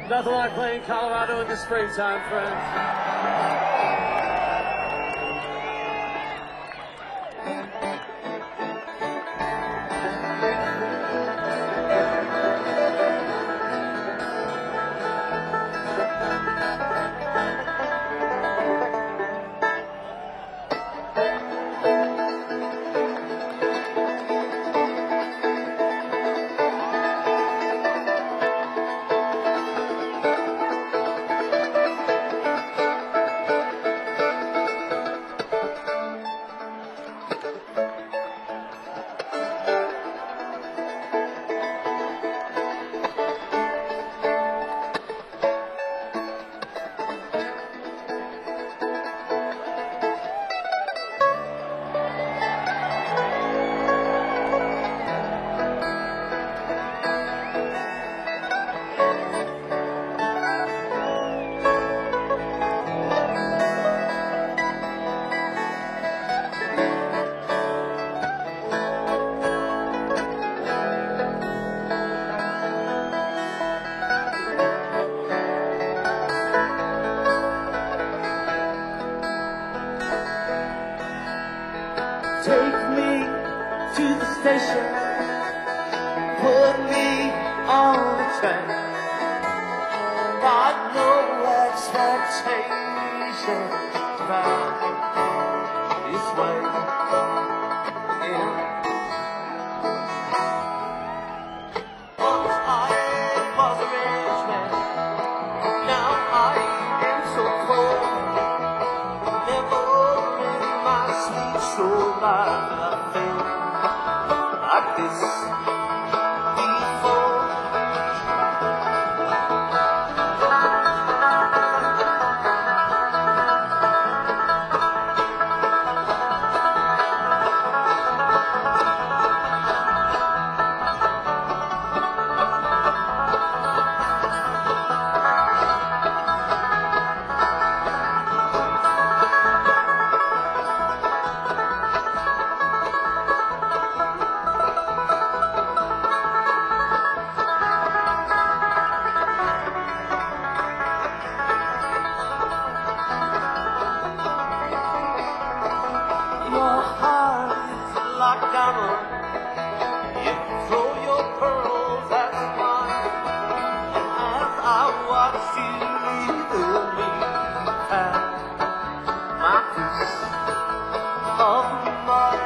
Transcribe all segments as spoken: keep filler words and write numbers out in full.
Nothing like playing Colorado in the springtime, friends. Take me to the station, put me on the train. Got no expectation about this way. Yeah. Once I was a rich man, now I am so poor. Never in my sweet soul life I felt like this before. Your heart is like diamond. You throw your pearls at mine. As I watch you leave me, past my peace of mind.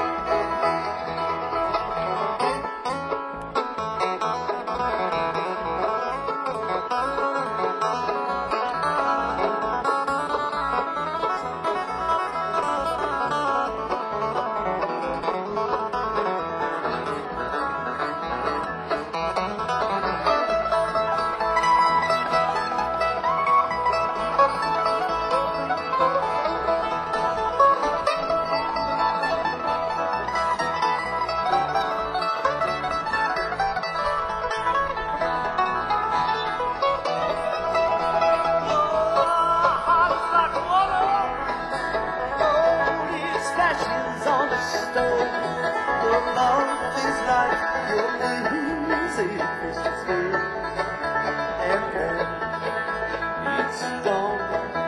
On the stove, your love is like your music is sweet, and then it's gone.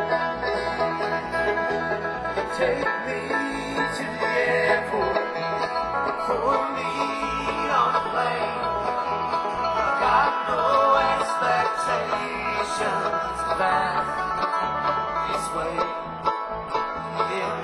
Take me to the airport, put me on a plane. Got no expectations back this way. Yeah.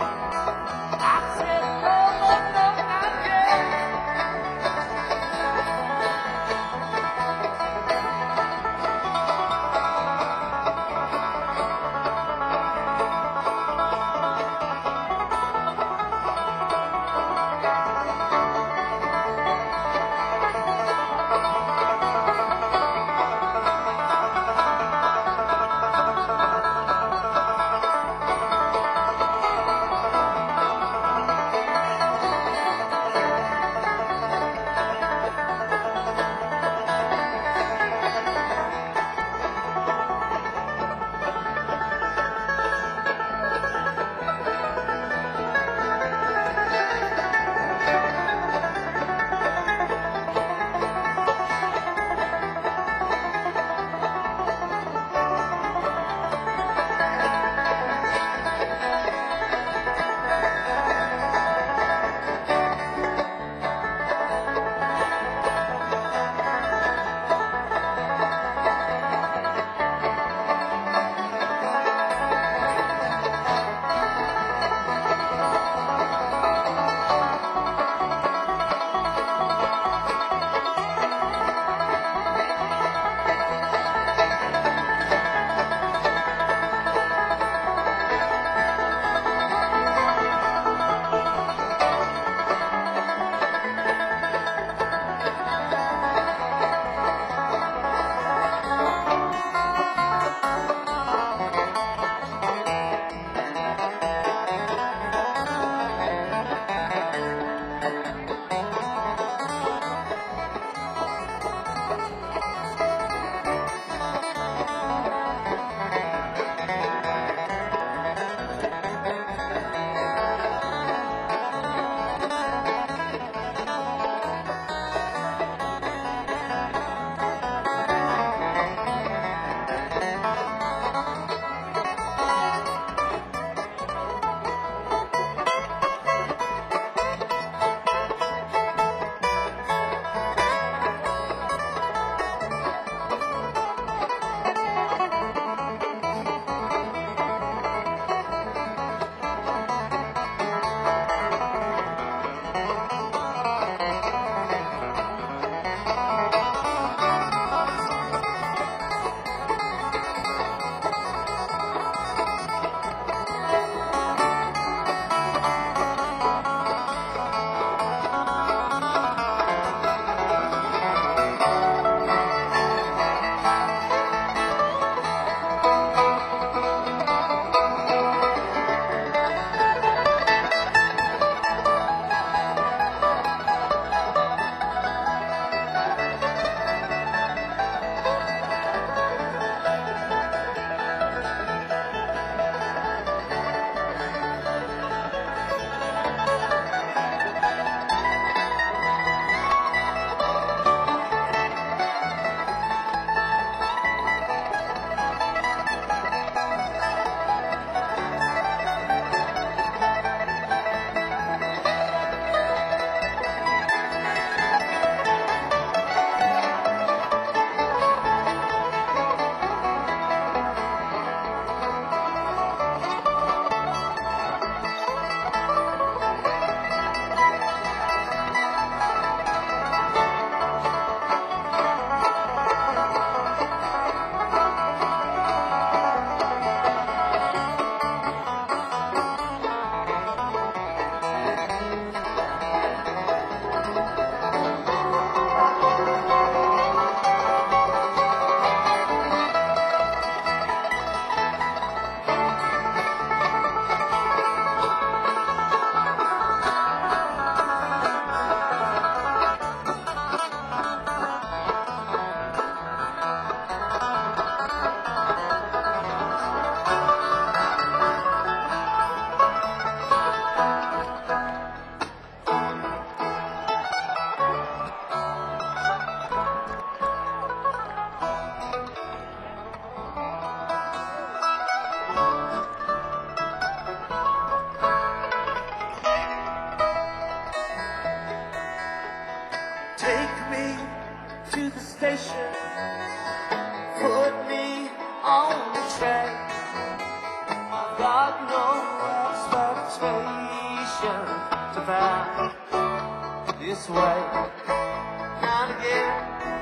frustration put me on the track. I've got no expectation to back this way and again.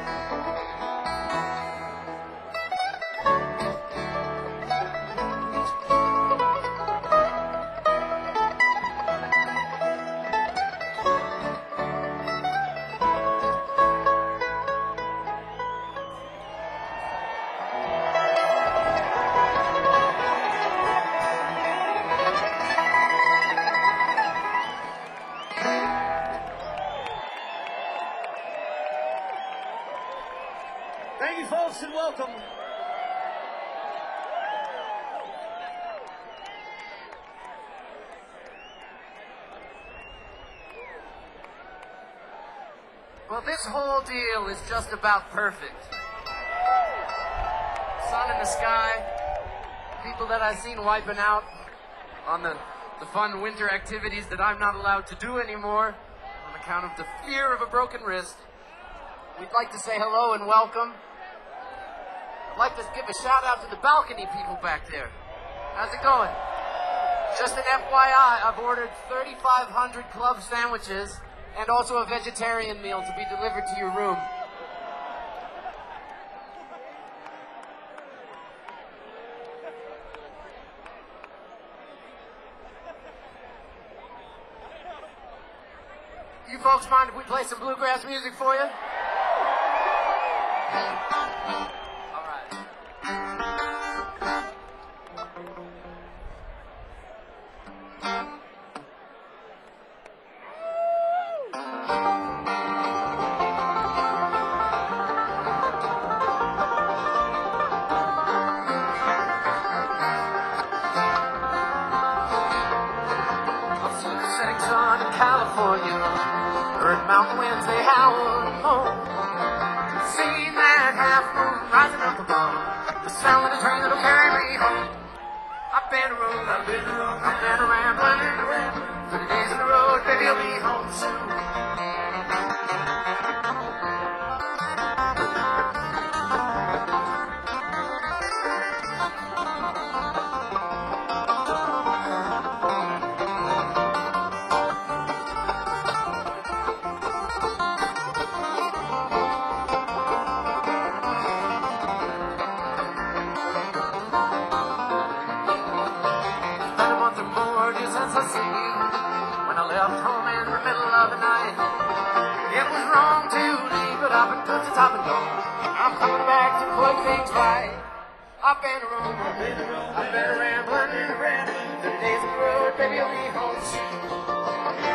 Thank you, folks, and welcome. Well, this whole deal is just about perfect. Sun in the sky, people that I've seen wiping out on the, the fun winter activities that I'm not allowed to do anymore on account of the fear of a broken wrist. We'd like to say hello and welcome. I'd like to give a shout out to the balcony people back there. How's it going? Just an F Y I, I've ordered thirty-five hundred club sandwiches and also a vegetarian meal to be delivered to your room. You folks mind if we play some bluegrass music for you? All right. I've seen the setting sun in California, heard mountain winds they howl alone. Seen that half moon rising up above, the sound of the train that'll carry me home. I've been a road, I've been a road, I've been a rambling, through the days of the road, baby, I'll be home soon. Been a month or more just since I seen you, when I left home in the middle of the night. It was wrong to leave, but I've been good since I've been gone. I'm coming back to put things right. I've been a roam, I've been a roam, I've been a rambling, through the days of the road, baby, I'll be home soon.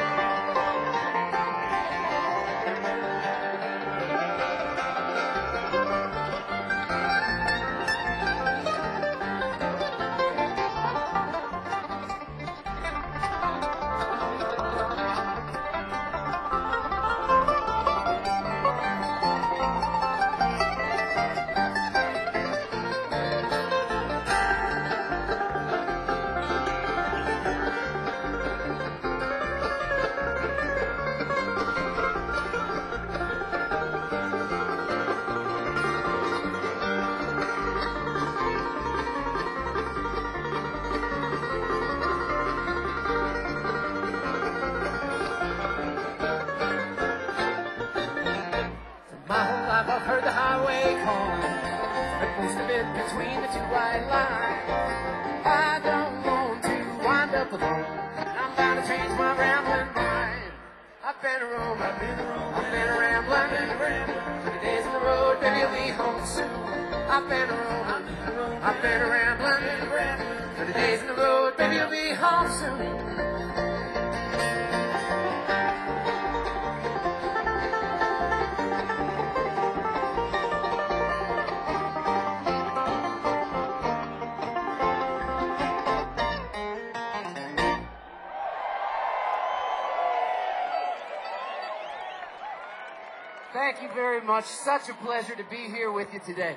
My whole life I've heard the highway call, but most of it between the two white lines. I don't want to wind up alone, I'm bound to change my rambling mind. I've been a roam, I've been a roam, I've been a rambling, through the days of the road, baby, I'll be home soon. I've been a roam, I've been a rambling, through the days of the road, baby, I'll be home soon. Thank you very much. Such a pleasure to be here with you today.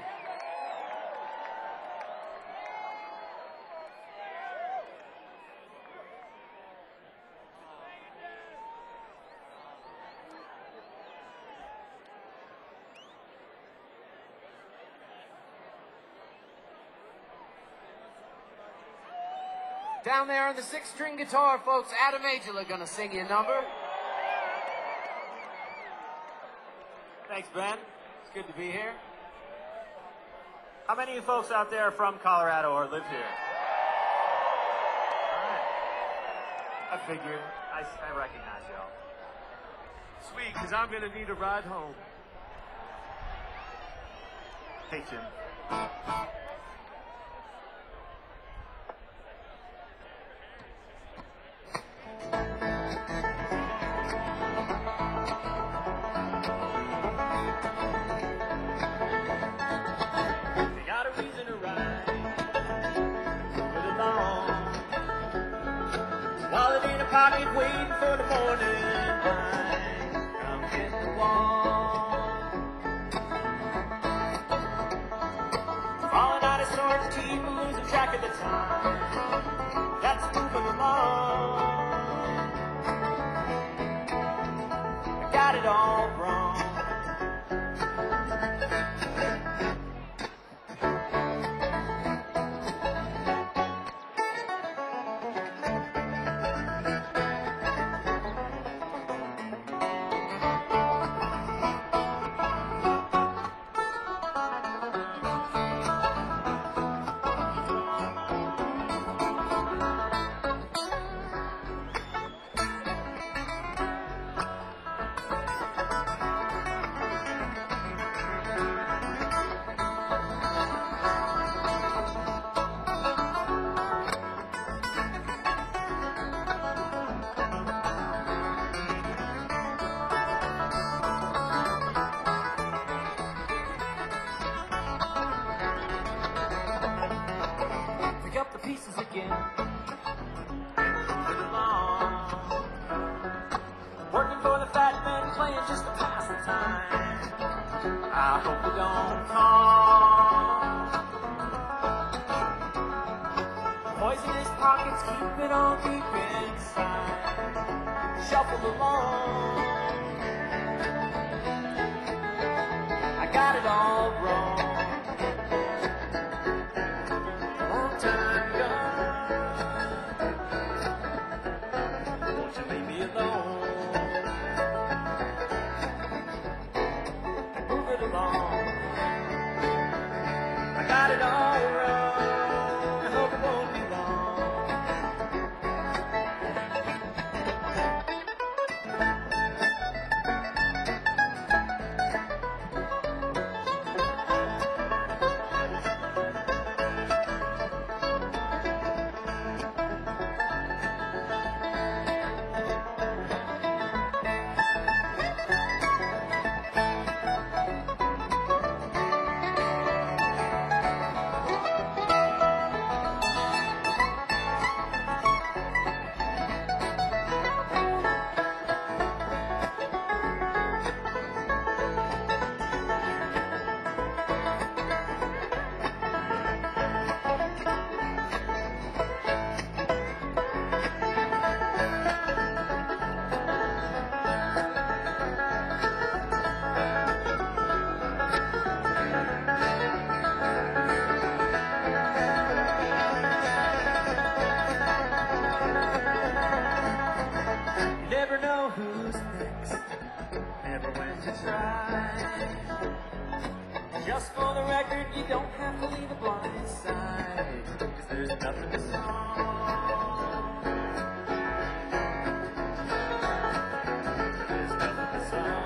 Down there on the six-string guitar, folks, Adam Angela gonna sing you a number. Thanks, Ben. It's good to be here. How many of you folks out there are from Colorado or live here? All right. I figured. I, I recognize y'all. Sweet, because I'm going to need a ride home. Hey, Jim. They got a reason to ride with along. Wallet in a pocket, waiting for the morning light. Come hit the wall. Falling out of sorts, keep losing track of the time. That's moving along. I got it all wrong. Pick up the pieces again. Move it along. Working for the fat man, playing just to pass the time. I hope we don't fall. Poisonous pockets keep it all deep inside. Shuffle along. I got it all wrong. Long time gone. Won't you leave me alone? Move it along. I got it all wrong. I hope it won't be long. You never know who's next, never when to try. Just for the record, you don't have to leave a blind side, 'cause there's nothing to solve. There's nothing to solve.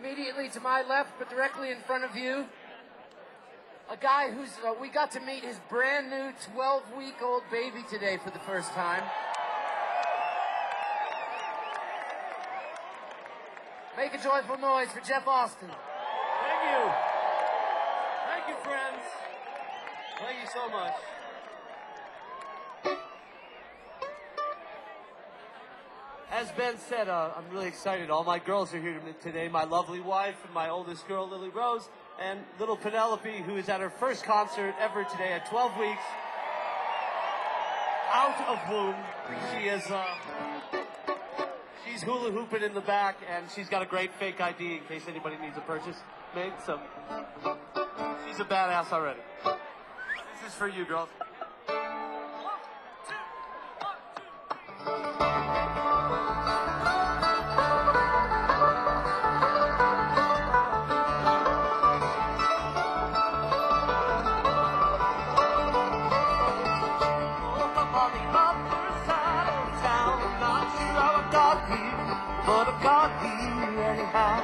immediately to my left, but directly in front of you, a guy who's, uh, we got to meet his brand new twelve-week-old baby today for the first time. Make a joyful noise for Jeff Austin. Thank you. Thank you, friends. Thank you so much. As Ben said, uh, I'm really excited. All my girls are here today. My lovely wife and my oldest girl, Lily Rose, and little Penelope, who is at her first concert ever today at twelve weeks. Out of womb. She is, uh, she's hula hooping in the back, and she's got a great fake I D in case anybody needs a purchase made. So she's a badass already. This is for you, girls. But I got here anyhow.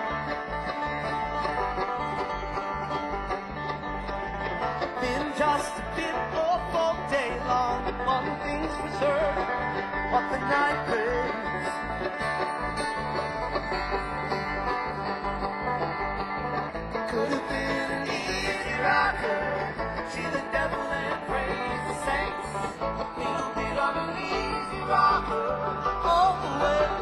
Been just a bit up all day long. One thing's for sure, what the night brings. Could have been an easy rocker. See the devil and praise the saints. A little bit of an easy rocker all the way.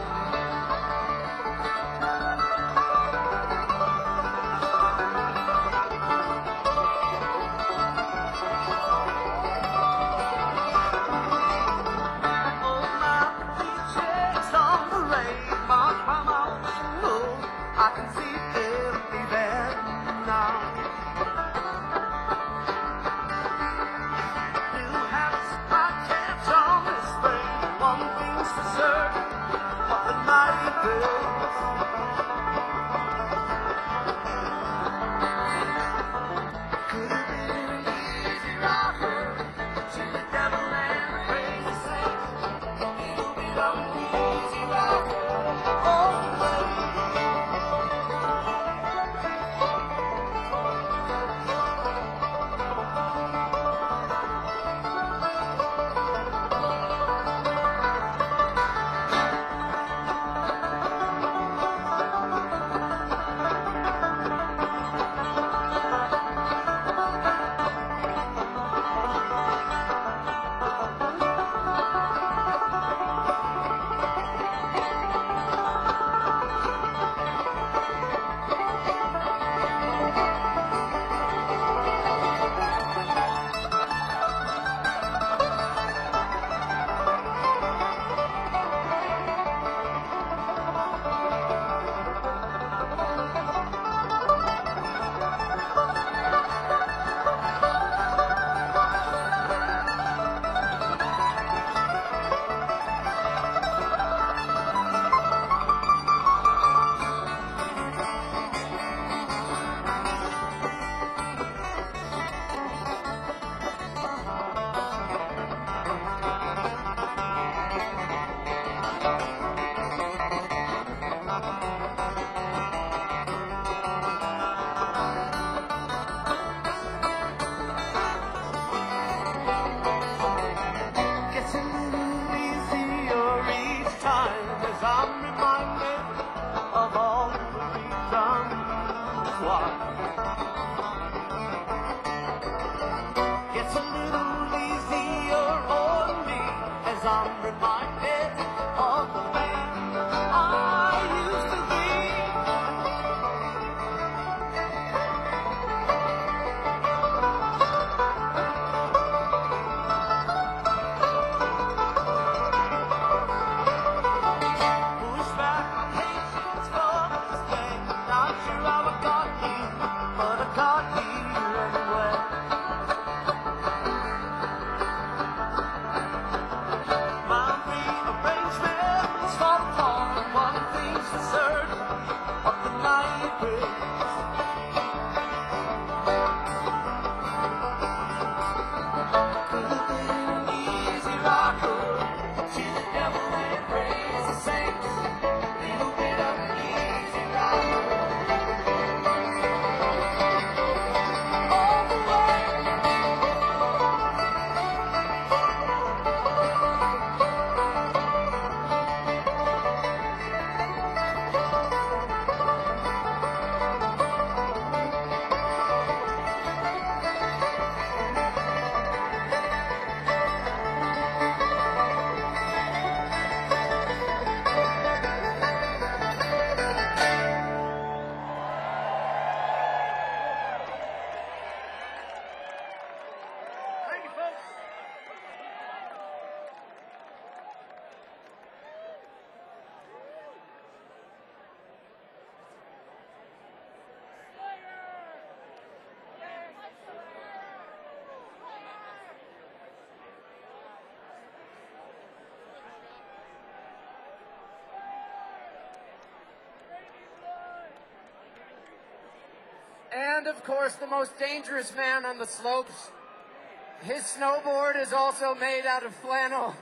And, of course, the most dangerous man on the slopes. His snowboard is also made out of flannel.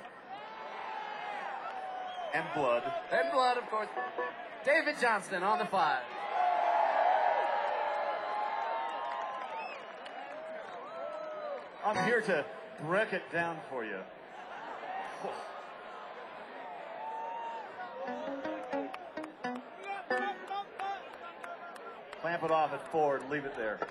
And blood. And blood, of course. David Johnston on the five. I'm here to break it down for you. Clamp it off at four and leave it there.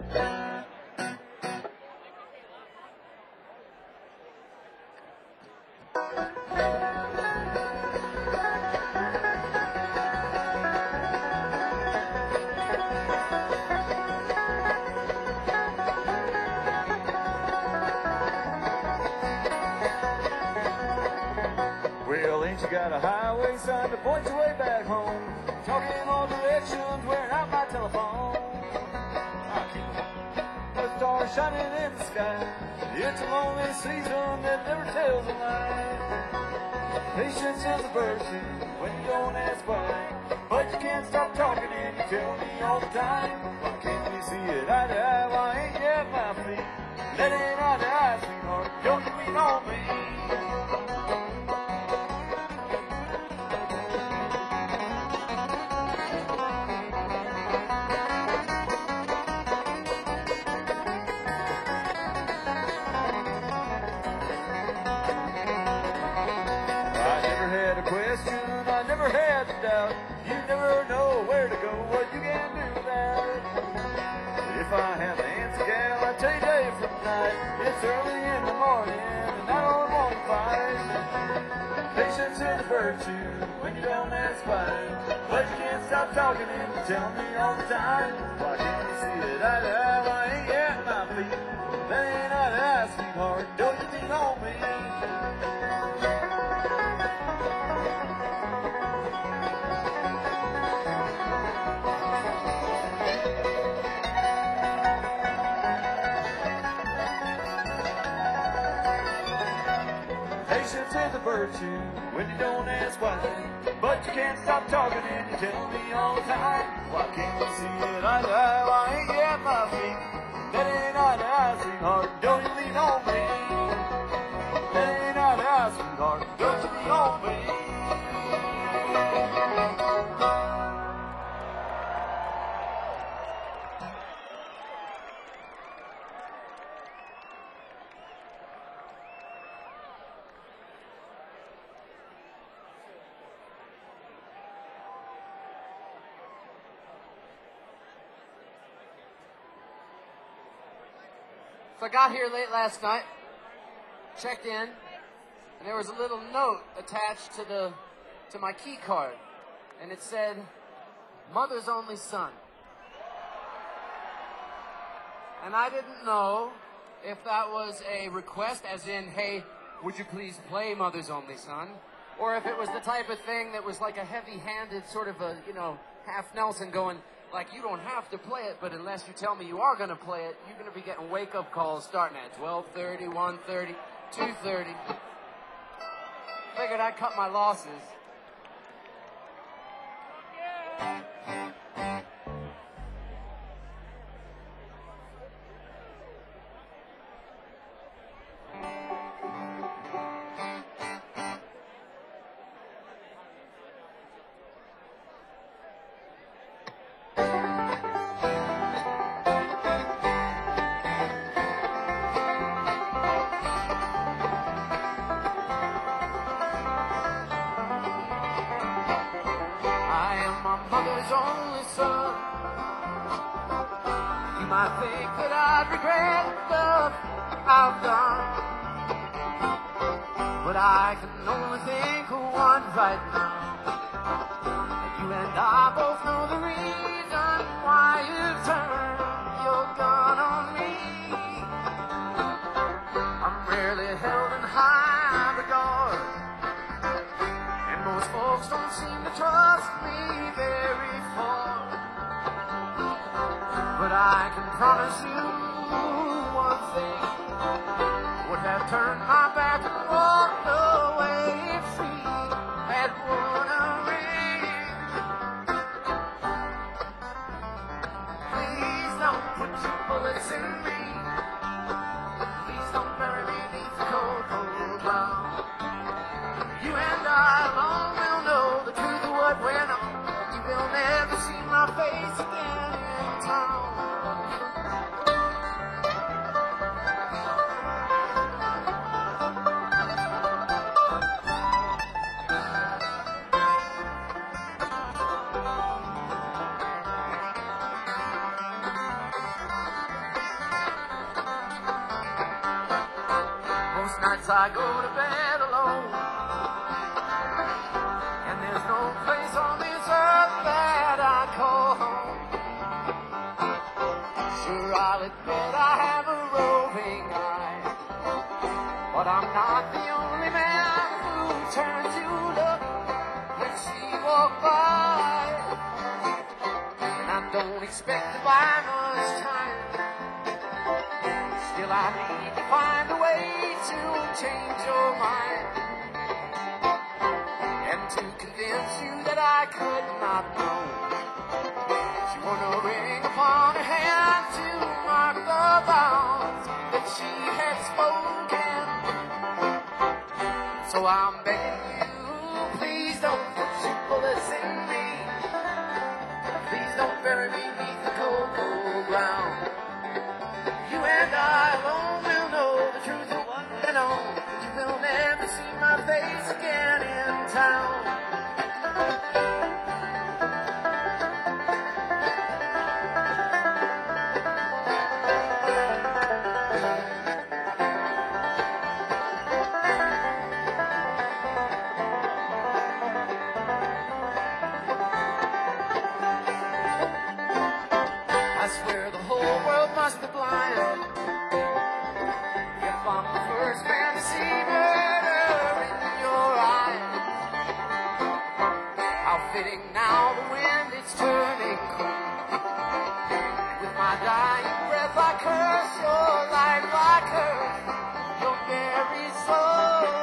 Well, ain't you got a highway sign to point your way back home? Talking all directions, wearing out my telephone. I keep the stars shining in the sky. It's a lonely season that never tells a lie. Patience is a virtue when you don't ask why. But you can't stop talking and you tell me all the time. Why can't we see it eye to eye? Why ain't you at my feet? That ain't eye to eye, sweetheart. Don't you lean on me? I never had a doubt. You never know where to go, what you can do about it. If I have the answer, gal, I tell you day from night. It's early in the morning, and I don't want to fight. Patience is a virtue when you don't ask why. But you can't stop talking and you tell me all the time. Why can't you see it eye to eye? Why ain't you at my feet? That ain't eye to eye, sweetheart. Don't you lean on me? Patience is a virtue when you don't ask why. But you can't stop talking and you tell me all the time. Why can't you see it eye to eye? Why ain't you at my feet? That ain't eye to eye, sweetheart. Don't you lean on me? That ain't eye to eye, sweetheart. Don't you lean on me? So I got here late last night, checked in, and there was a little note attached to the to my key card, and it said, "Mother's only son." And I didn't know if that was a request, as in, "Hey, would you please play Mother's Only Son?" or if it was the type of thing that was like a heavy-handed sort of a, you know, half Nelson going, like, you don't have to play it, but unless you tell me you are going to play it, you're going to be getting wake-up calls starting at twelve thirty, one thirty, two thirty. Figured I'd cut my losses. Mother's only son. You might think that I'd regret the stuff I've done, but I can only think of one right now. You and I both know the reason why you turned your gun on me. I'm rarely held in high regard, and most folks don't seem to trust me very far. But I can promise you one thing: would have turned my back and walked away free. That wouldn't ring. Please don't Most nights I go to bed alone, and there's no place on this earth that I call home. Sure, I'll admit I have a roving eye, but I'm not the only man who turns to look when she walks by. And I don't expect to buy much time, still I need to find a way to change your mind, and to convince you that I could not know. She wore no ring upon her hand to mark the vows that she had spoken. So I'm begging you, please don't put your bullets in me. Please don't bury me beneath the cold, cold ground. You and I alone will know the truth of what went on. You will never see my face again in town. I swear the whole world must be blind if I'm the first man to see murder in your eyes. How fitting now the wind is turning cold. With my dying breath I curse your life, I curse your very soul.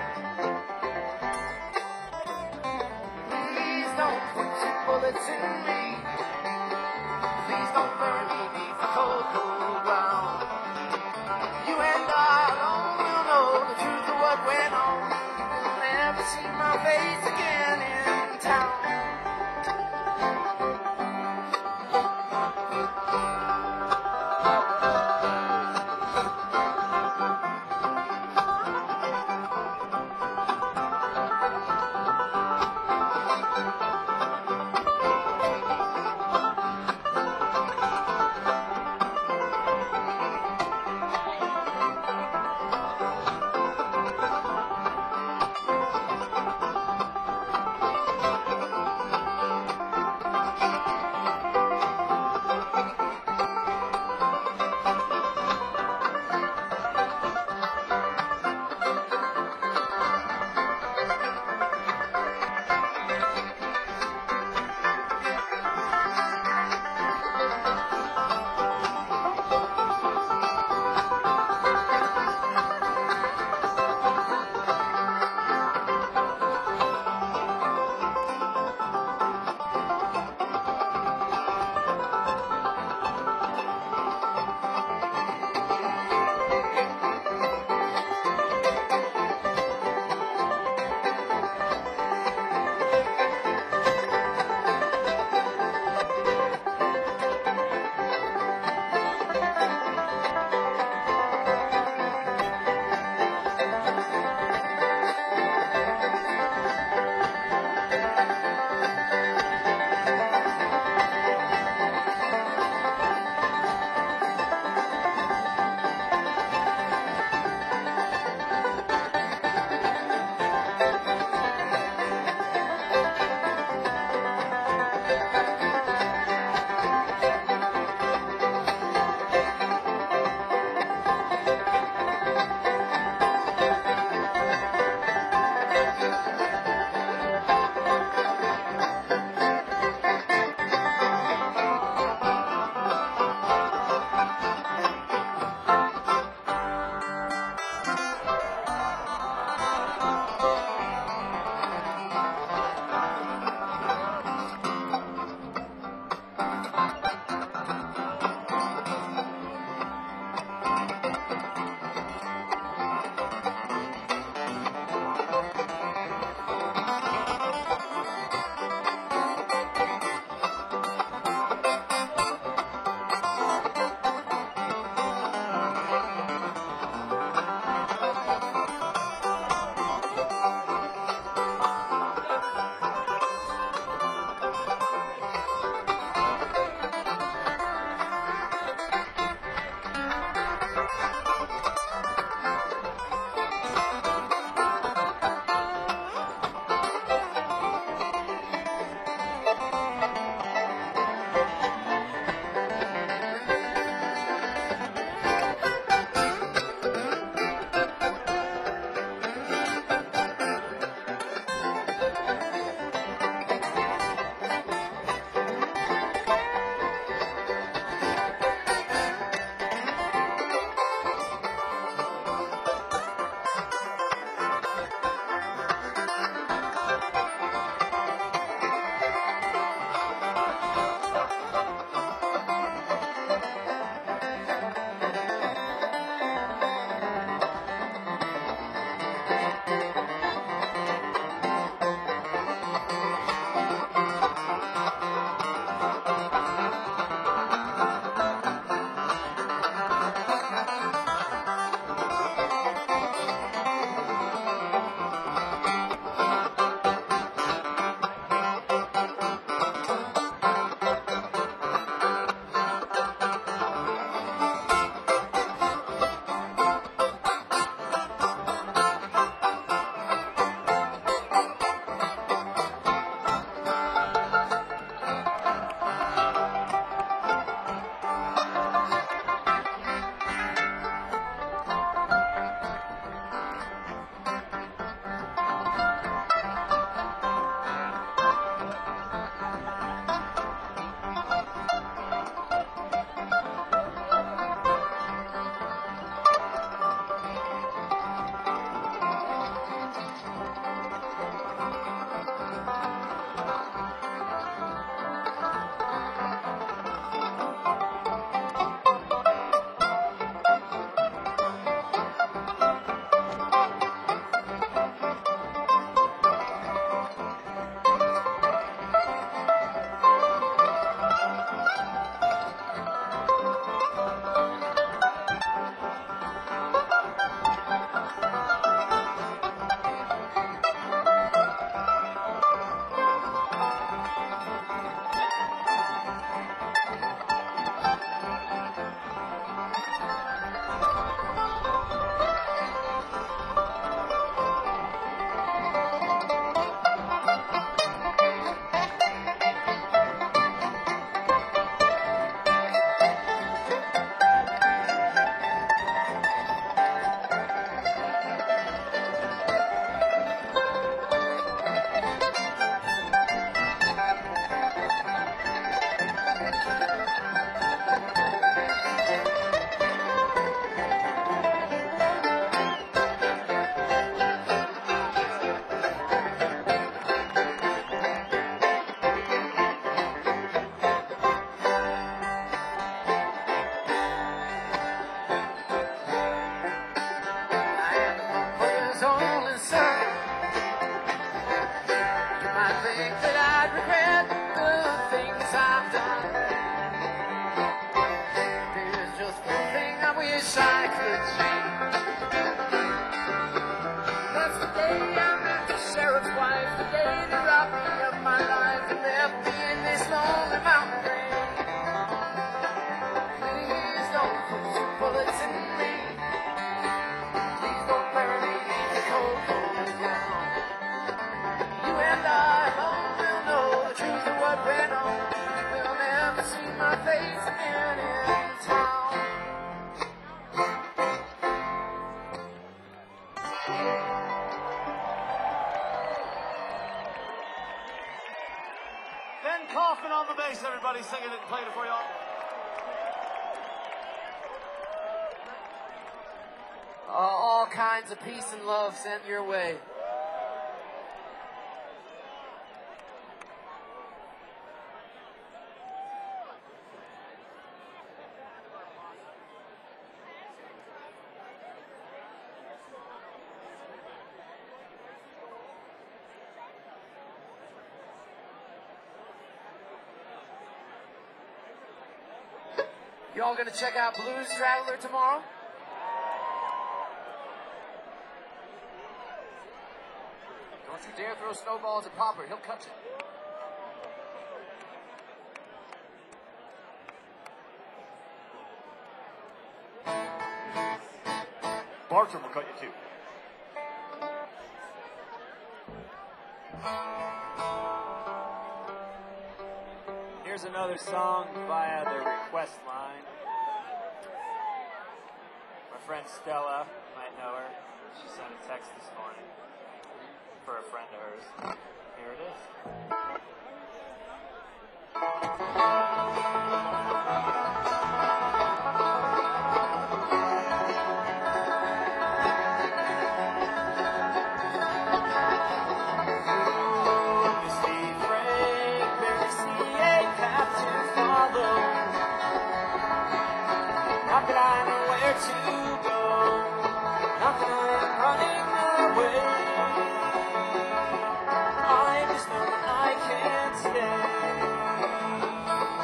Please don't put your bullets in me. Please don't burn me beneath the cold, cold ground. You and I alone will know the truth of what went on. You will never see my face again in town. Kaufman on the bass, everybody singing it and playing it for y'all. Uh, all kinds of peace and love sent your way. Y'all gonna check out Blues Traveler tomorrow? Don't you dare throw snowballs at Popper, he'll cut you. Bartram will cut you too. Here's another song via the request line. My friend Stella, you might know her. She sent a text this morning for a friend of hers. Here it is. Not that I know where to go, not that I'm running away. I just know that I can't stay.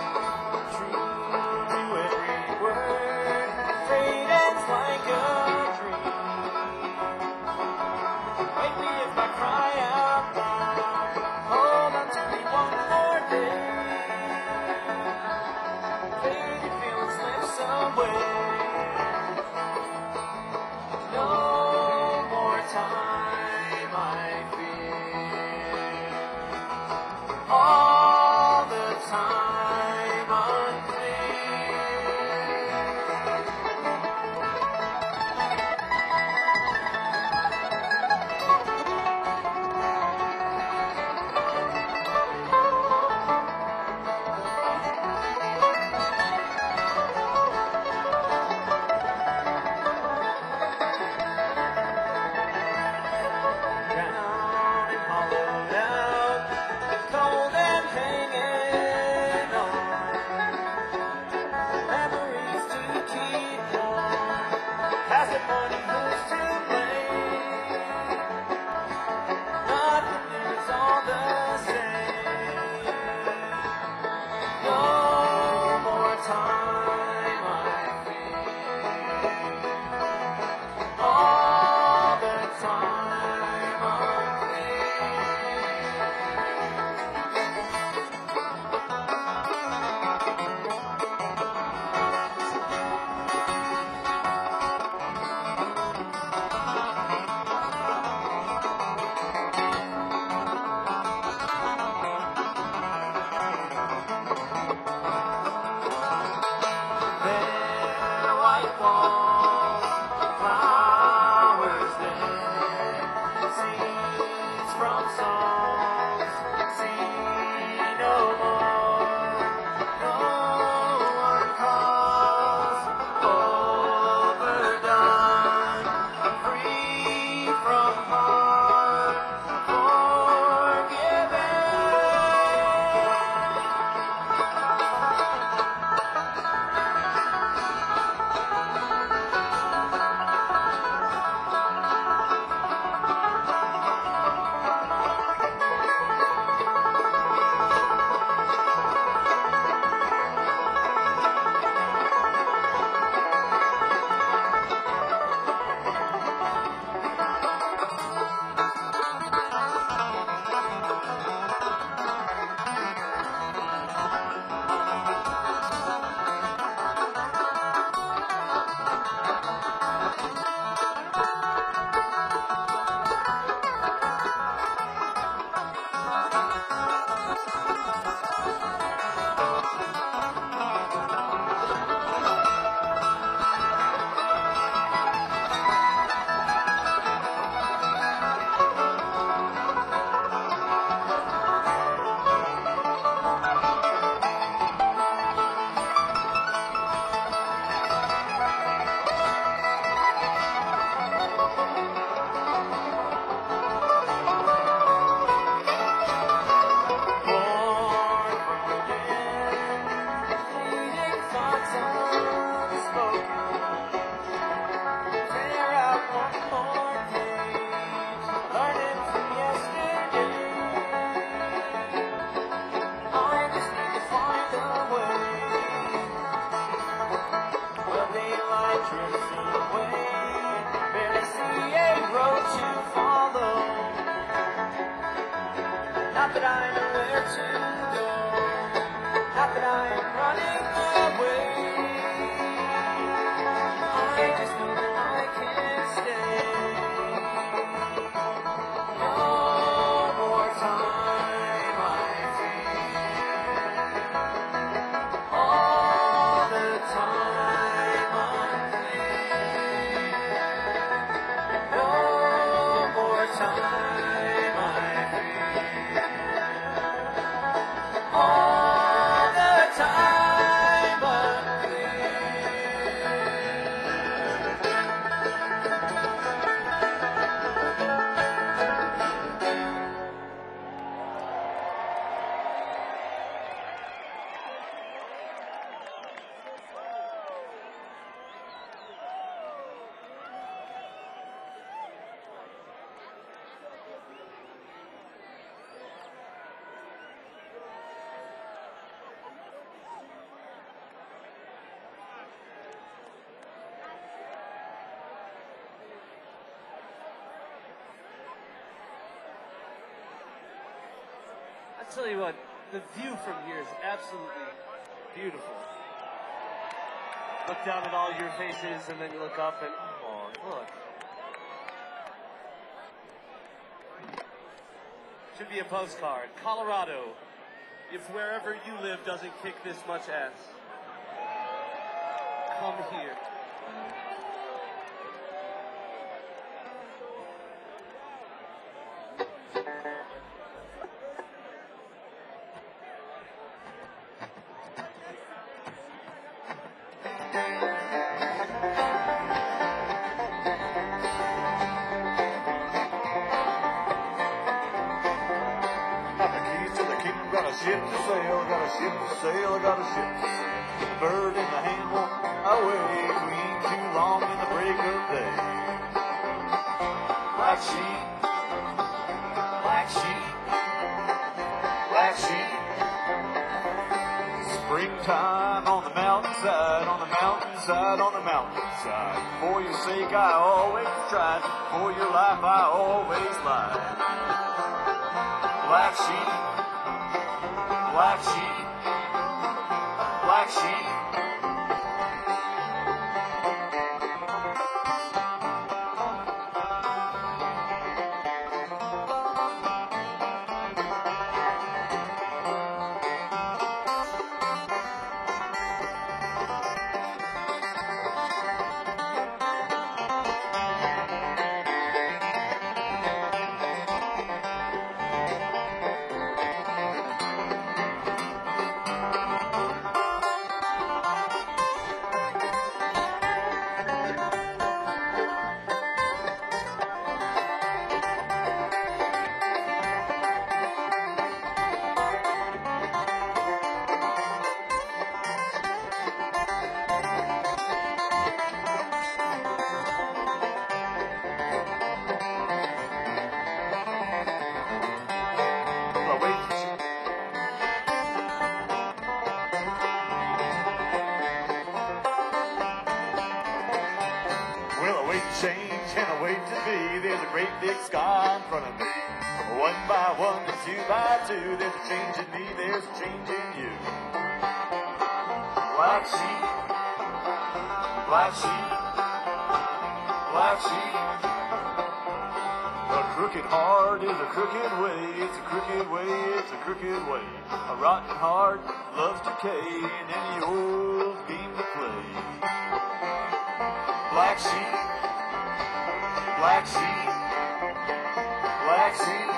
Not that I know where to go. Not that I am running away. I just know that I can't stay. No more time, I feel. All the time I'm clear. No more time, I feel. All the time I'm clear. I tell you what, the view from here is absolutely beautiful. Look down at all your faces and then you look up and, oh, look. Should be a postcard. Colorado, if wherever you live doesn't kick this much ass, come here. Got the keys to the kingdom, got a ship to sail, got a ship to sail, I got a ship. The bird in the hand won't away, we ain't too long in the break of day. Black sheep, black sheep, black sheep. Springtime on the mountainside, on the mountainside, on the mountainside. For your sake I always tried, for your life I always lied. Black sheep, black sheep, black sheep. Well, wait. Well, I wait to change and I wait to be. There's a great big sky in front of me. One by one and two by two. There's a change in me, there's a change in you. Black sheep, black sheep, black sheep. A crooked heart is a crooked way. It's a crooked way, it's a crooked way. A rotten heart loves decay in any old game to play. Black sheep, black sheep, black sheep.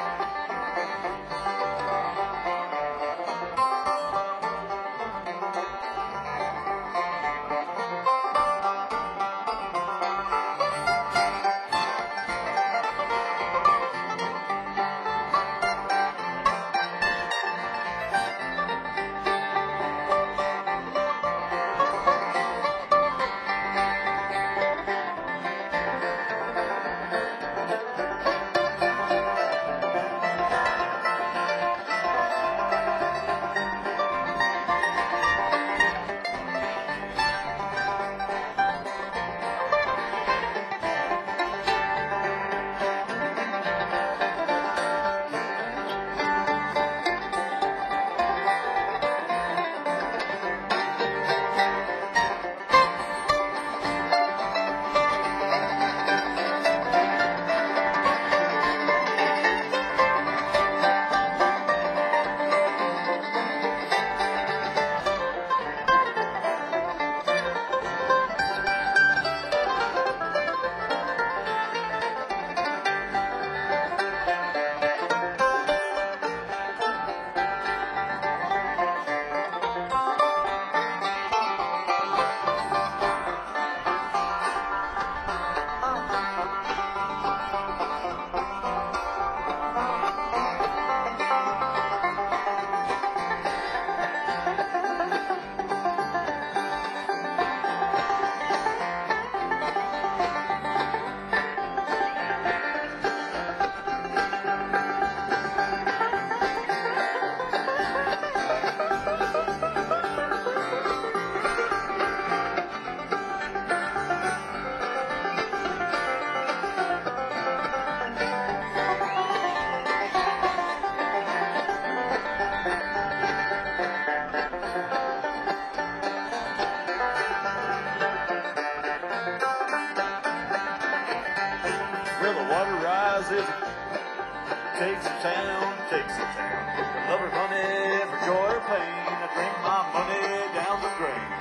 where the water rises. Takes a town, takes a town. Love or money, for joy or pain. I drink my money down the drain.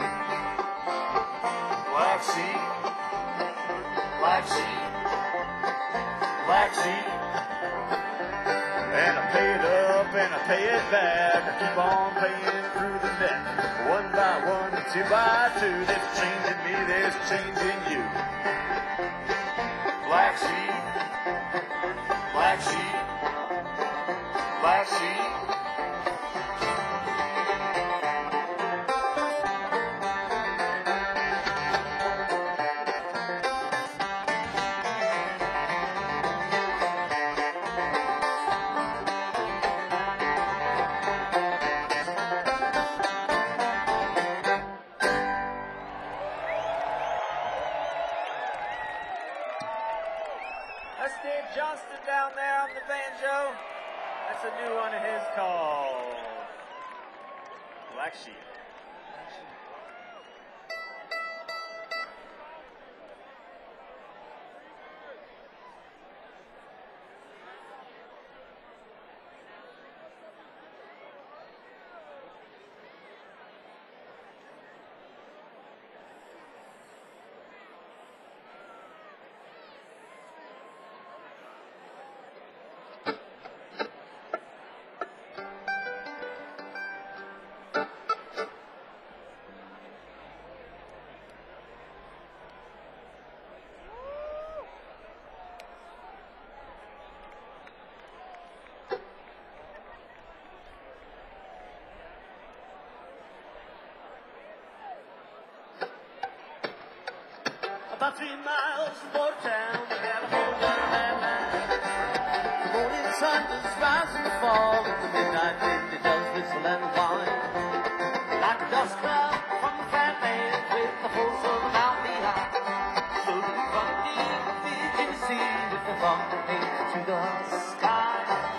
Black sheep, black sheep, black sheep. And I pay it up and I pay it back. I keep on paying through the neck. One by one, two by two. There's change in me, there's change in you. Black sheep, black sheep, black sheep. That's Dave Johnston down there on the banjo. That's a new one of his called Black Sheep. About three miles from Watertown, we got a whole lot of bad night. The morning sun does rise and fall, and the midnight wind it does whistle and whine. Like a dust cloud from the flatlands with the force of a mountain behind. Floating from deep in the sea with the thunder to the sky.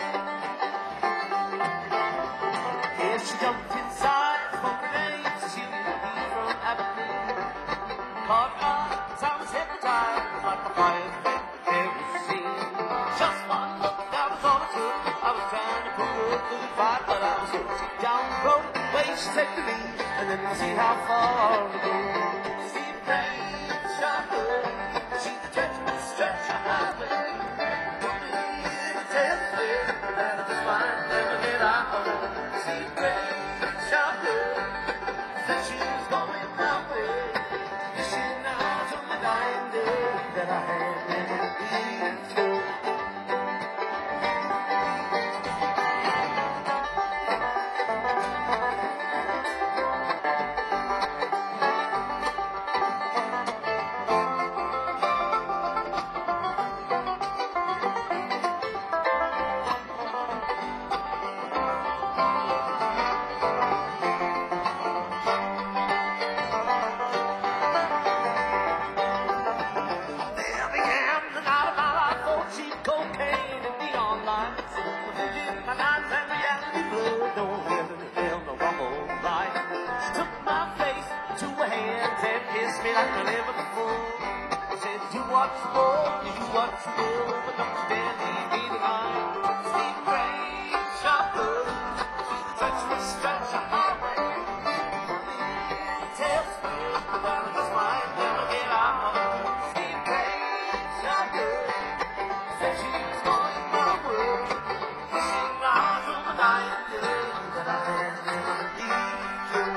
If she jumped inside from the waves, she would be from Aberdeen. Caught eyes, I was hypnotized like the finest thing ever seen. Just one look, that was all it took. I was trying to pull her through the fight, but I was hooked. Down the road, the way she take the lead, and then we'll see how far we go. See the rain, shot her. She's a treacherous stretch of highway. Tell me that I just might never get out. See the rain, shot her. Said she was going my way. That I had never before. Me like I never before. Said you watch the ball, you watch the ball, but don't you dare leave me behind. Steep rain, sharp hood, touch me, stretch a highway. Tells me that I just might never get out. Steep rain, sharp hood, said she was going my way. Wishing out on the night that I had never before.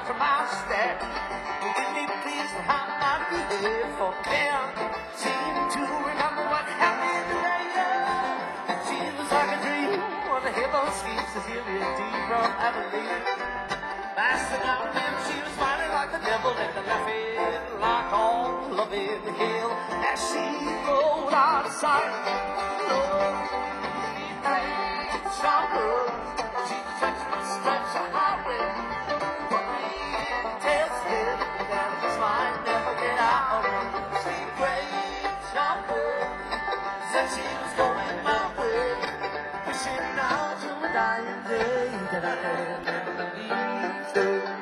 from my stack. Give me please for how I behave for them. Seem to remember what happened later. She was like a dream on the hill of sleep, Cecilia D from Abilene. Passing out when she was smiling like the devil and the laughing like all loving hill. As she rolled out of sight, Lord, she played stronger. She touched my stripes so highway. Put me in the tailspin that this might never get out. She played stronger. Said she was going my way. Wishing now to my dying day that I had never believed her.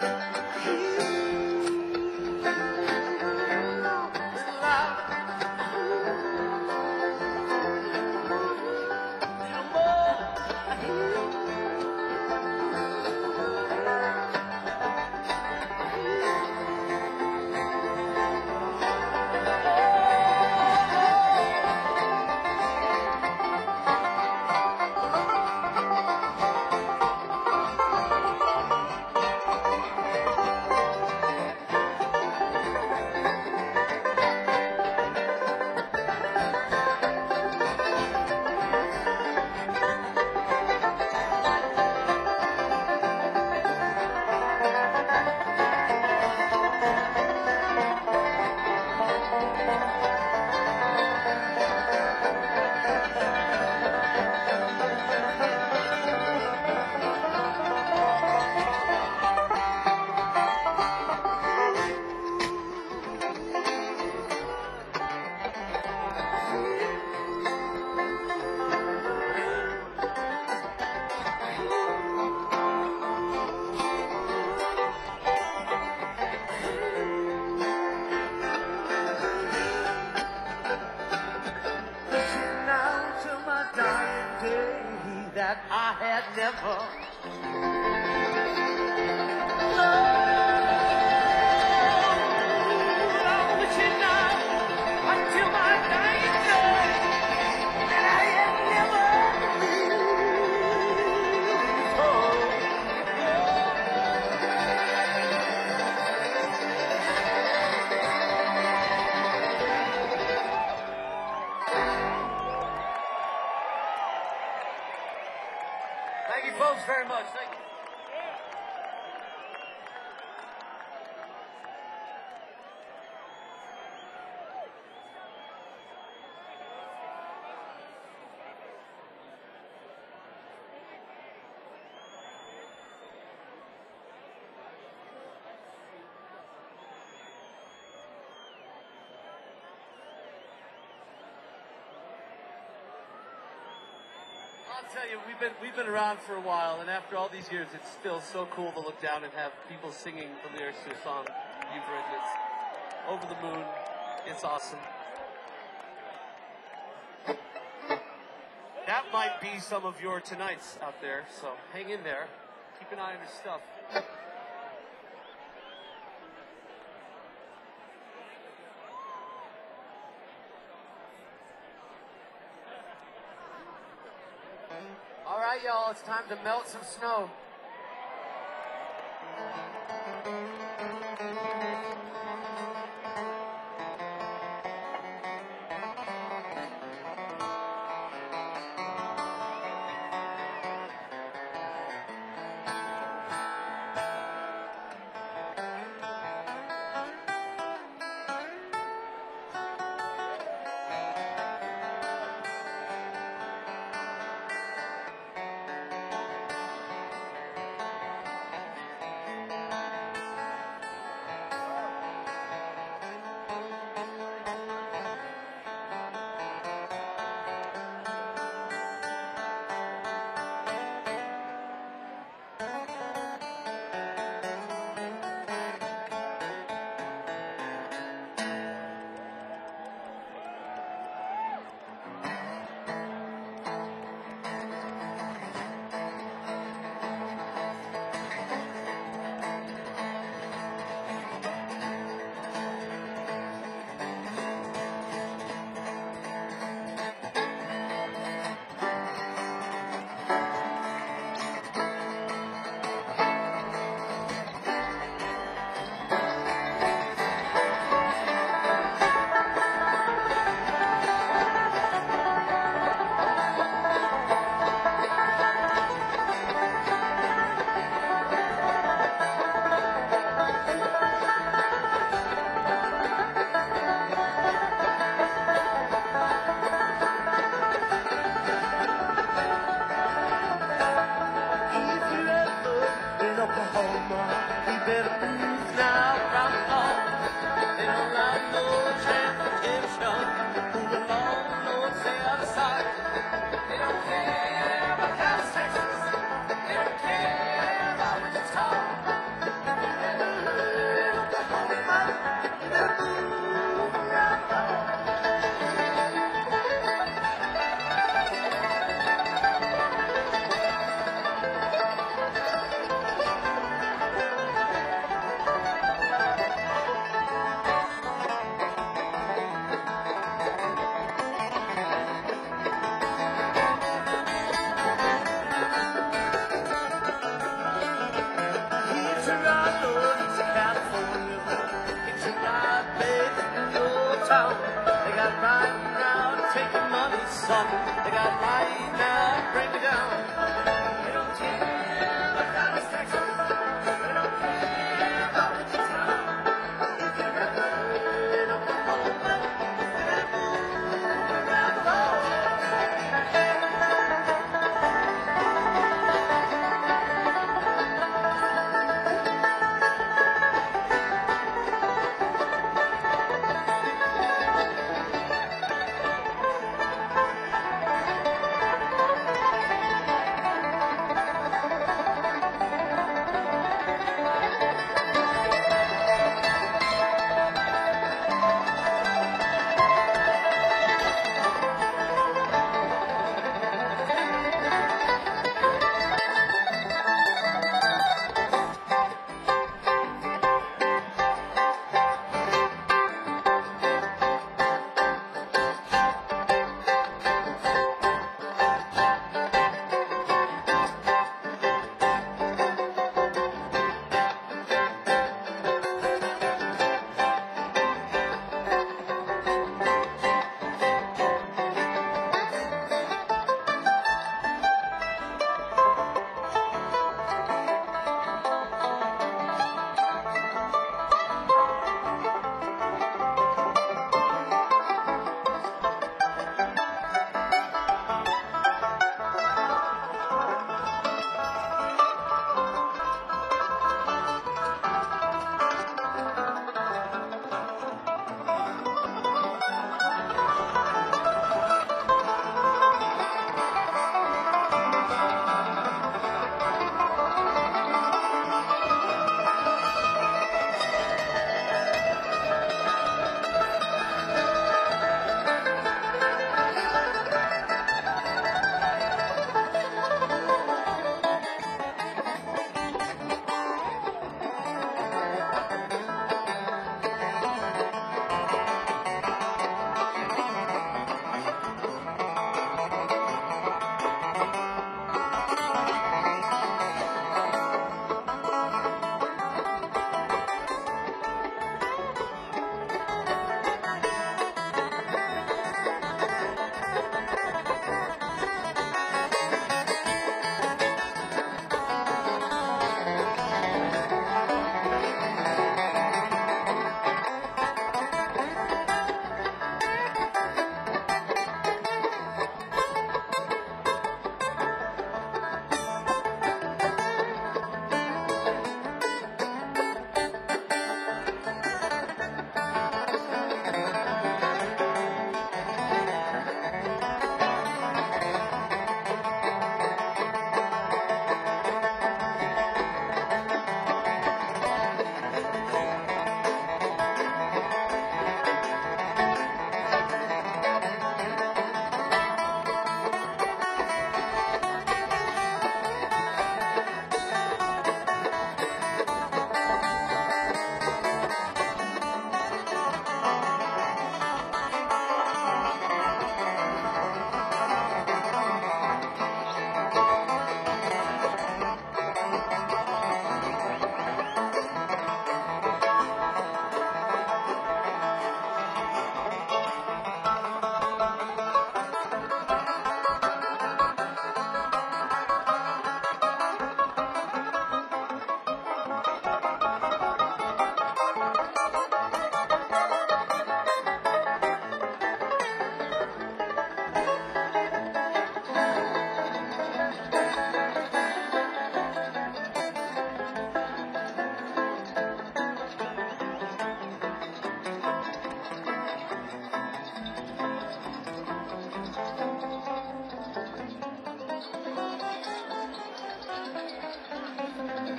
That I had never oh, wishing now until my dying day that I had never believed. Thank you folks very much. Thank you. I'll tell you, we've been we've been around for a while, and after all these years, it's still so cool to look down and have people singing the lyrics to a song you've written. It's over the moon. It's awesome. That might be some of your tonights out there, so hang in there. Keep an eye on your stuff. All right, y'all, it's time to melt some snow. Oklahoma. We better move now, right along. They don't allow no transportation. Move along, Lord, stay out of sight. They don't care about Dallas, Texas. They don't care about Wichita. Oklahoma, we better move right along. It's a ride, Lord, it's California. It's a ride, baby, in your town. They got right now to take your money, son. They got right now to bring you down. They don't care about Dallas, Texas. They don't care about Wichita. If you're ever in Oklahoma, you better move around the law.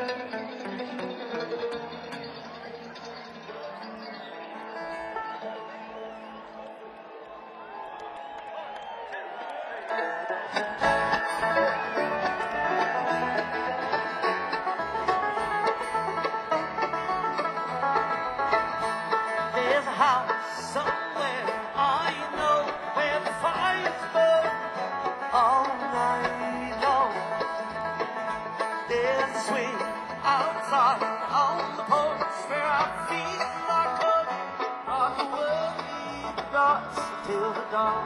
There's a house somewhere, I know, where the fires burn all night long. There's a swing outside on the porch where our feet are covered. Rock the world starts till the dawn.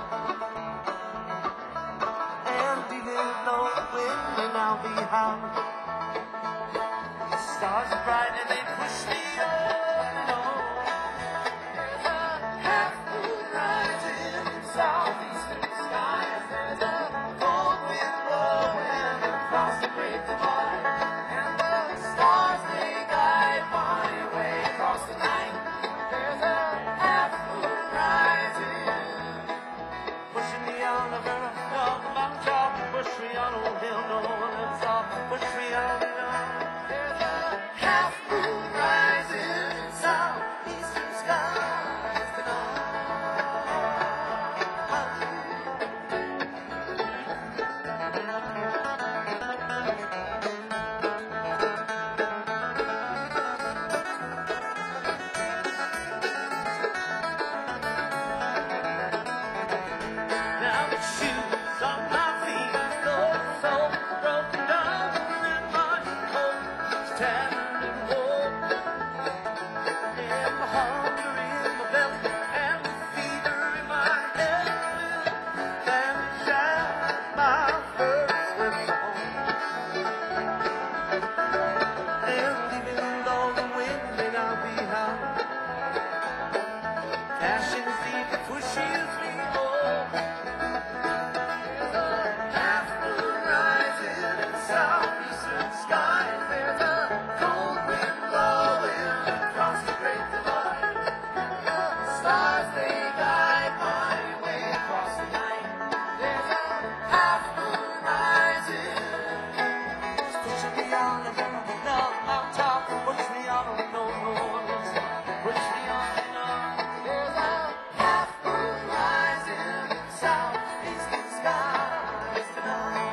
And even though the wind may now be howling, the stars are bright and they push me on and on. There's a half moon rising in southeastern skies. There's a cold wind blowing across the great divide, and the stars they guide my way across the night. There's a half moon rising, pushing me on over a mountain top, push me on a hill no one else saw, push me on and on. There's a half moon rising in southeastern skies tonight. Now the shoes on my feet are so, so broken down, and my coat is tattered and worn. And the hunger in my belly and the fever in my head will vanish as my first slips on. And even though the wind may not be howling, passion is deep, it pushes me on. There's a half moon rising in southeastern skies. There's a cold wind blowing across the great divide, and the stars they guide my way across the night. There's a half moon rising, just pushing me on and on and on, mountain top, push me on and no, no one else, push me on and on. There's a half moon rising in southeastern skies tonight.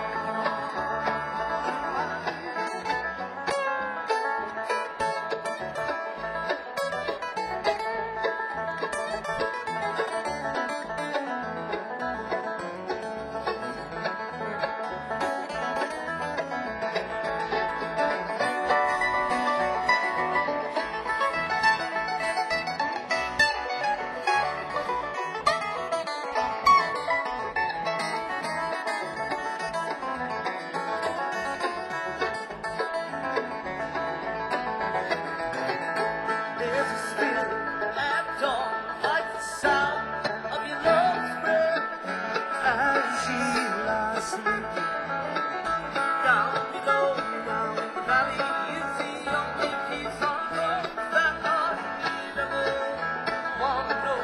There's a spirit at dawn, like the sound of your love's breath as she lies sleeping. Down below you now in the valley is the only peace on earth that I ever wanna know.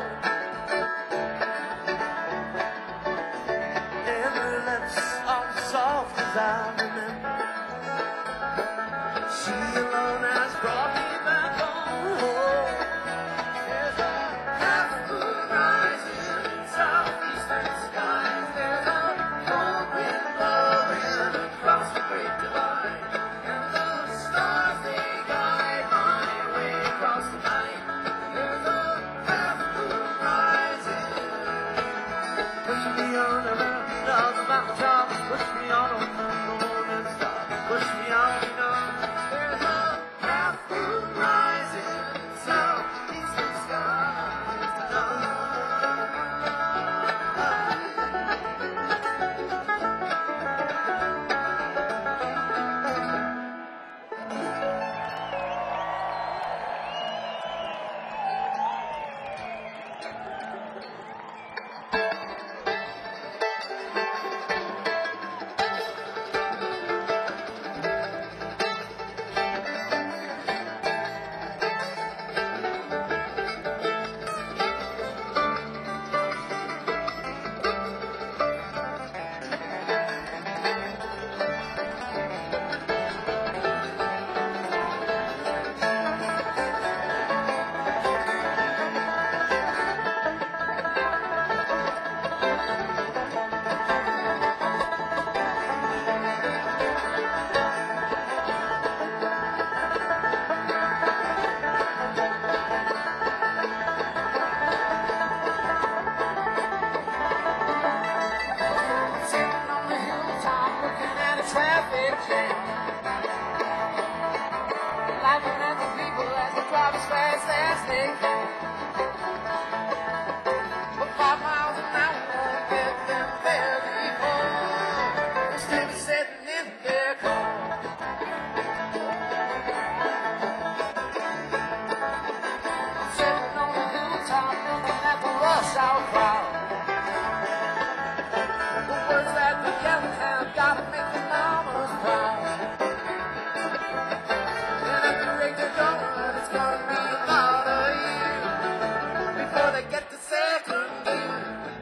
And her lips are soft as I remember. She alone has brought me back home. There's a half moon rising in southeastern skies. There's a cold wind blowing across the great divide, and the stars they guide my way across the night. There's a half moon rising, push me on around the mountain top, push me on over the moon and stop, push me on and on. There's a drive as fast as they can. But five miles an hour won't get them very home. They'll still be sitting in their car. I'm sitting on the hilltop looking at the rush hour crowd. The words that they're yelling have gotta make the mamas proud. And at the rate they're going, it's gonna be about a year before they get to second gear.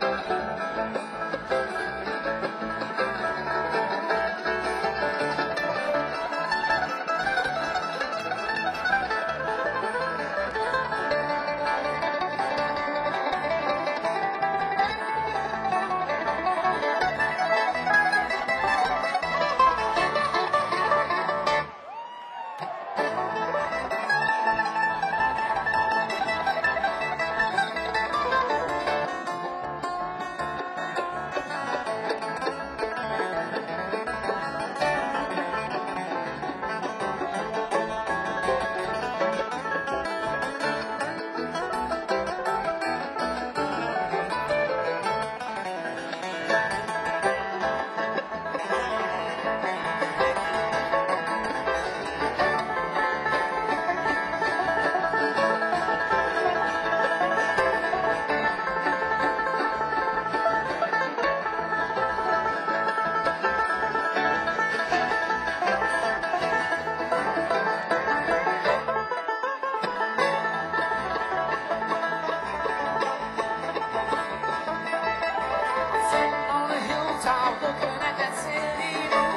Sitting on a hilltop looking at that city view.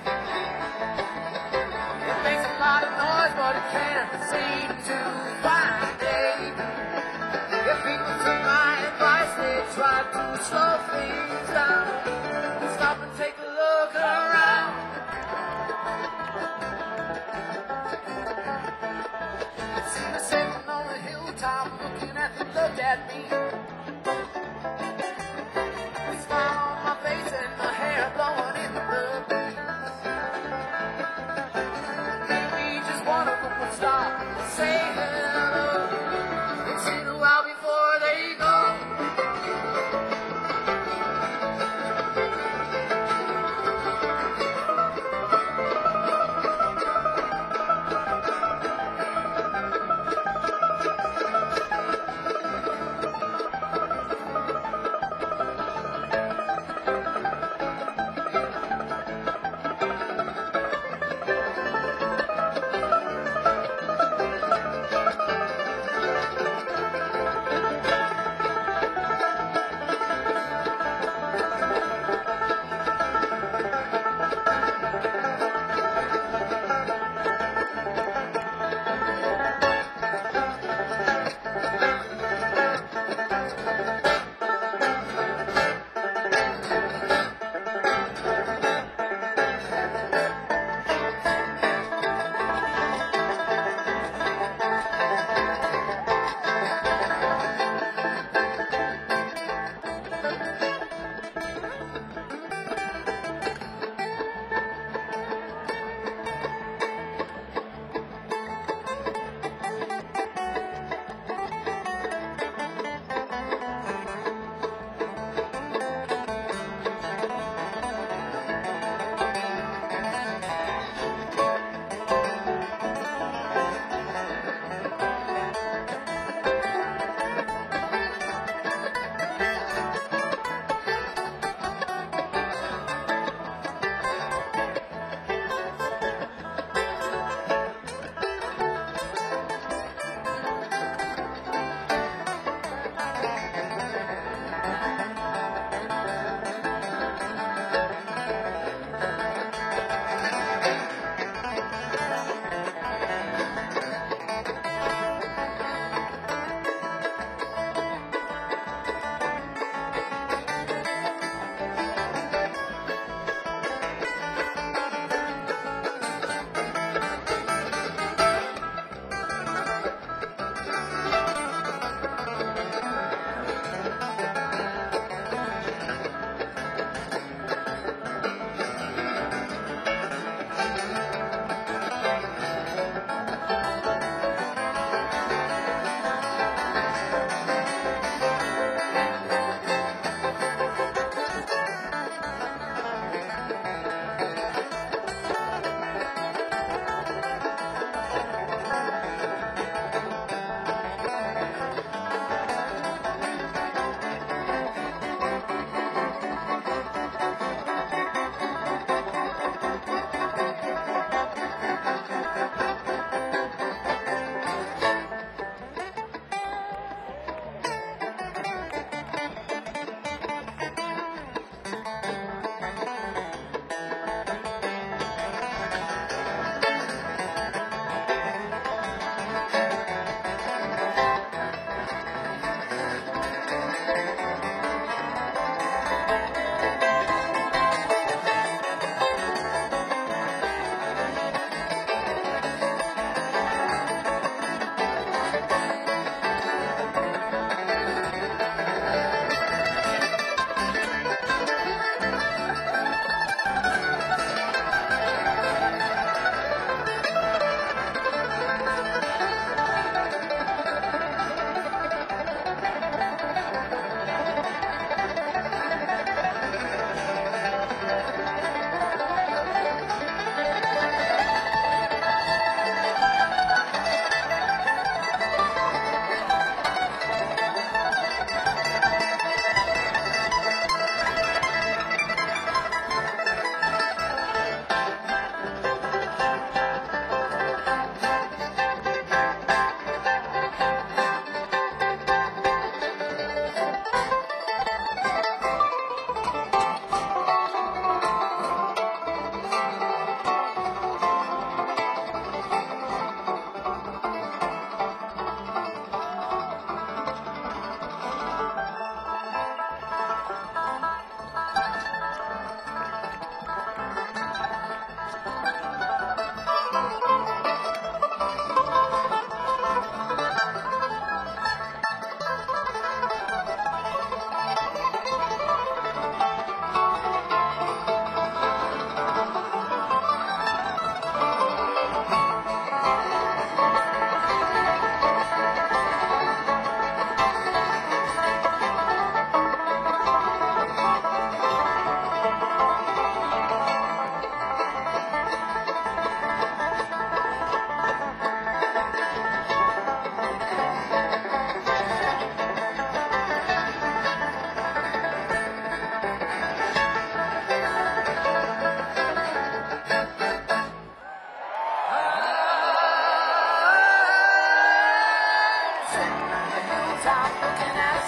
It makes a lot of noise, but it can't seem to find a If people took my advice, they'd try to slow things down. Stop and take a look around. See me sitting on a hilltop looking at the look at me. Smile on my face and my hair blowing in the breeze. Maybe just one of them would stop and say hello. It's in a while before they go.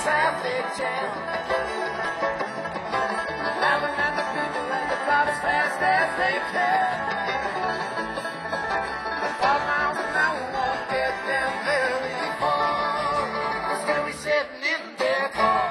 traffic jam. Laughing at the people that can drive as fast as they can. Five miles an hour won't get them very far. We'll still be sitting in their car.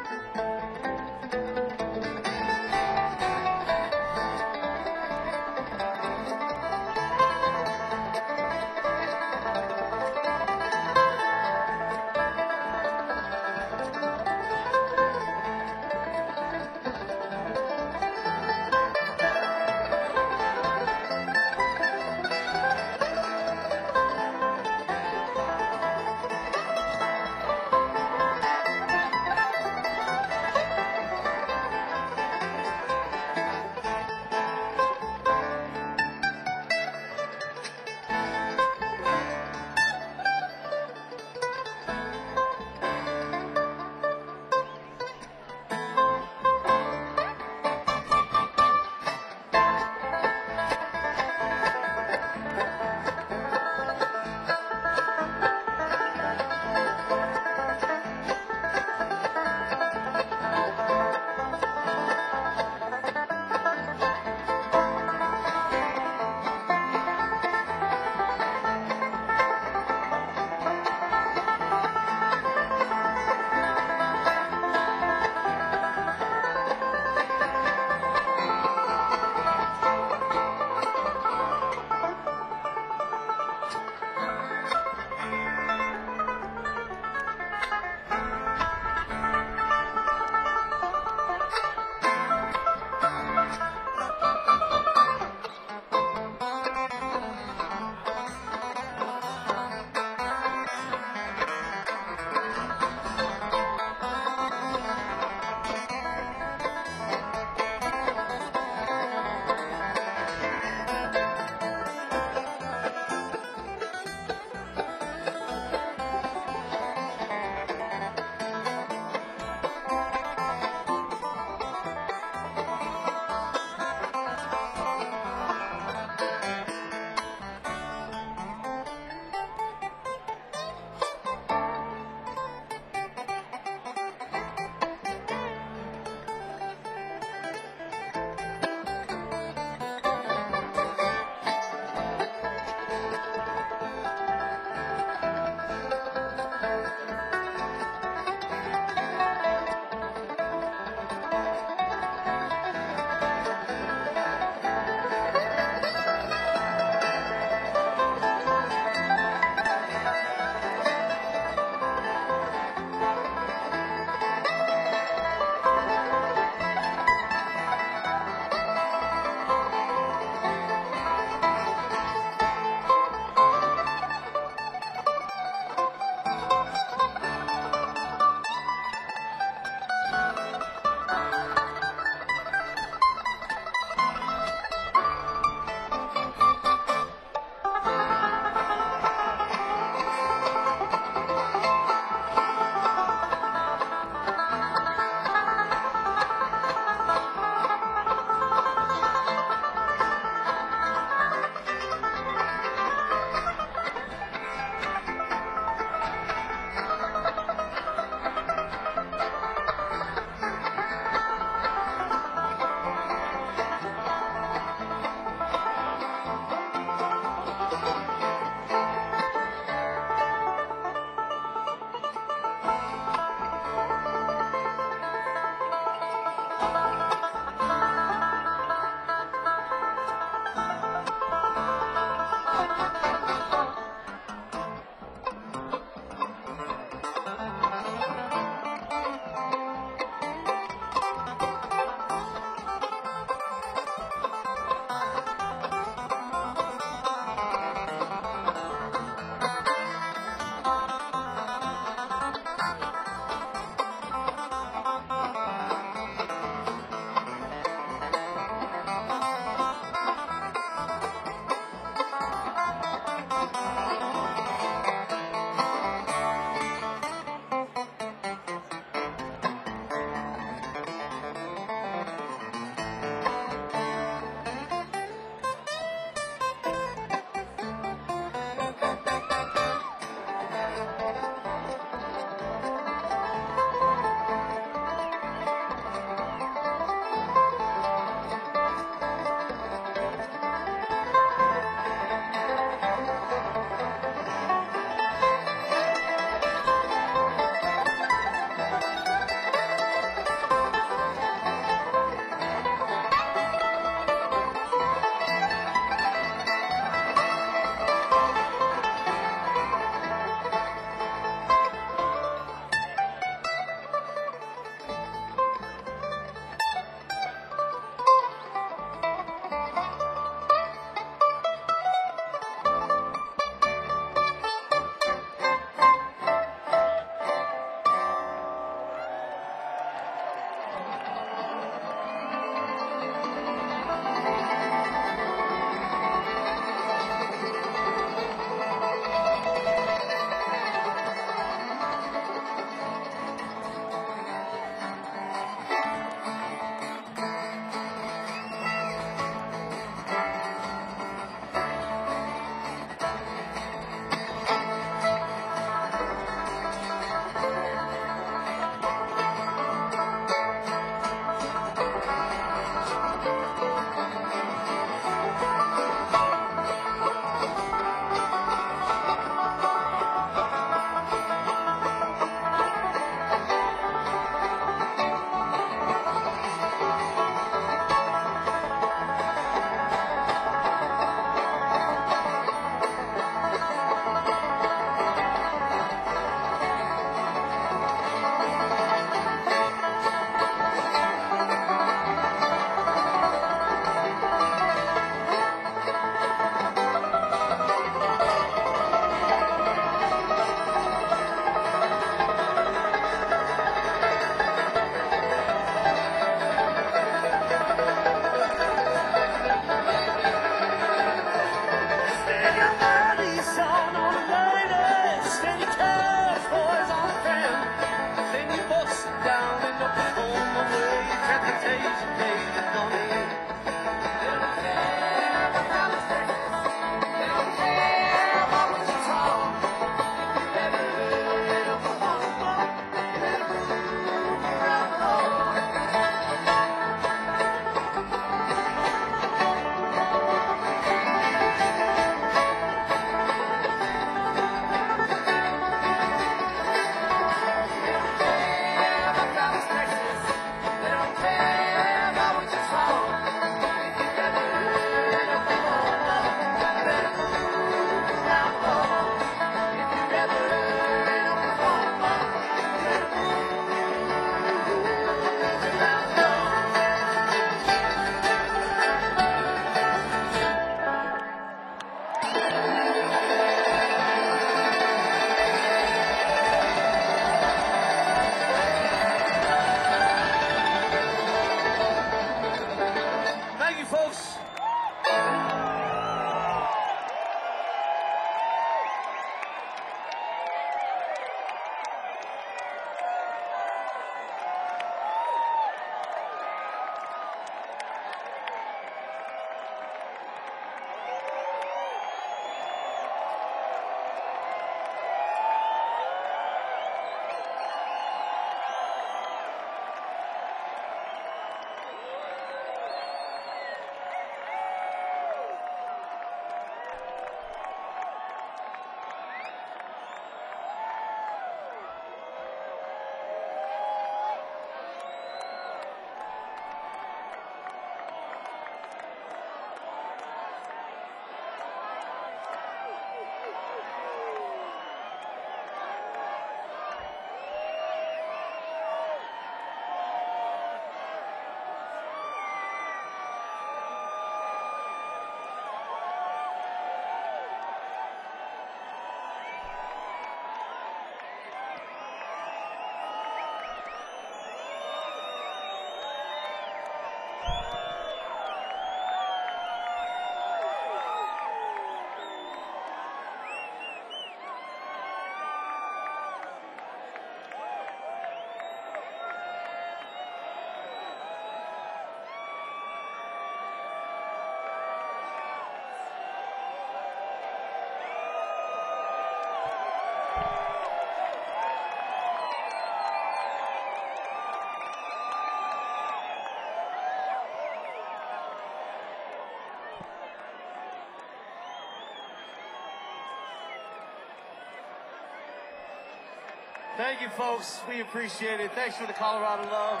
Thank you, folks. We appreciate it. Thanks for the Colorado love.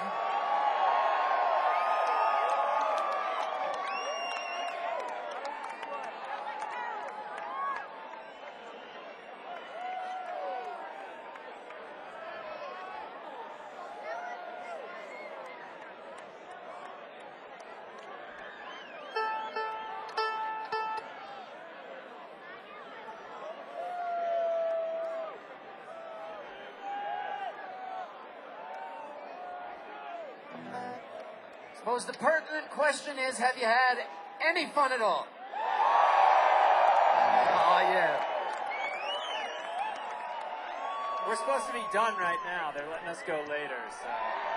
Suppose the pertinent question is, have you had any fun at all? Oh, yeah. We're supposed to be done right now. They're letting us go later, so.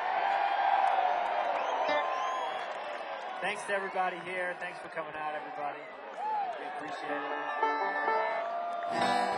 Thanks to everybody here. Thanks for coming out, everybody. We appreciate it.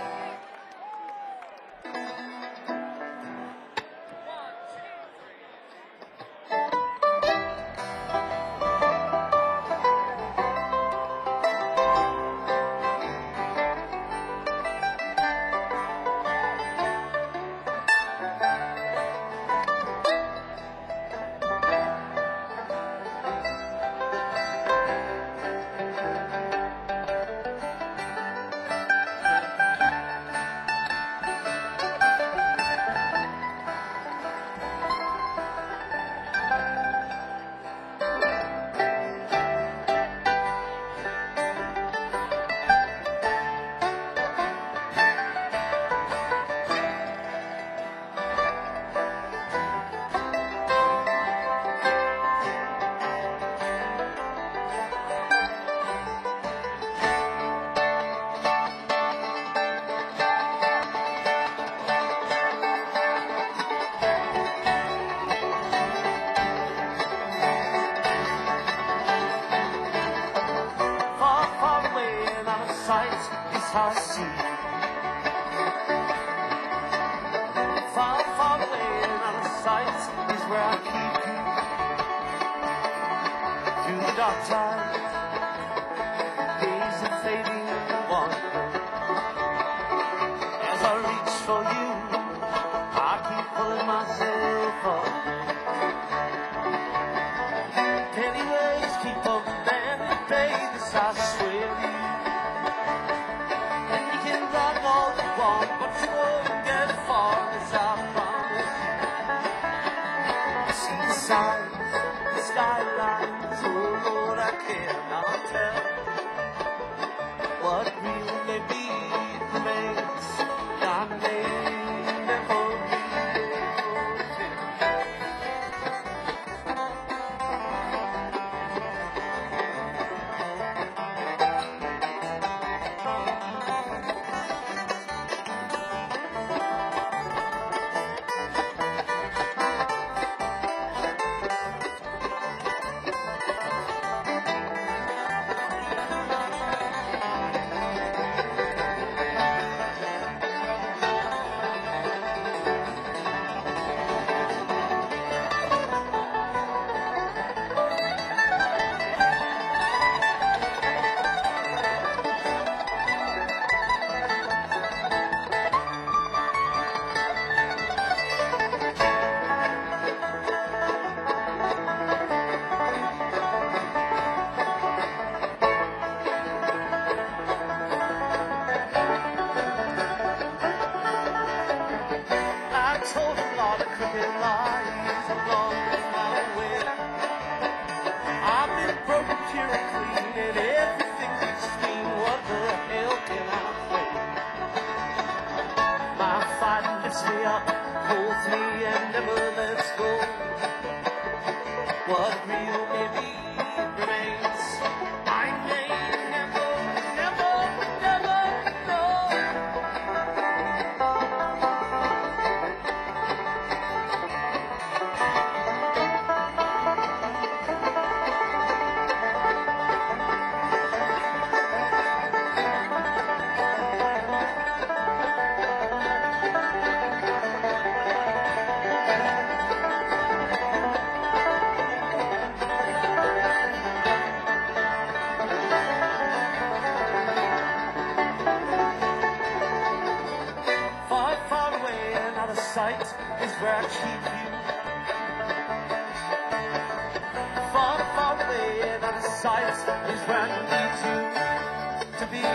Far, far away and out of sight is how I see you. Far, far away and out of sight is where I keep you. Through the dark times, days of fading wonder. As I reach for you, I keep pulling myself up. Penny words keep on bending, baby, this I swear to you. And you can run all you want, but you won't get far, as I promise you. I see the signs, the skylines, oh Lord, I cannot tell. What real may be remains, I may never be able to tell. I told a lot of crooked lies along my way. I've been broken, pure and clean, and everything between. What the hell can I say? My fight lifts me up, holds me, and never lets go. What real may be remains. I may never, never, never know. of sight is where I keep you. Far, far away and out of sight is where I need you to be.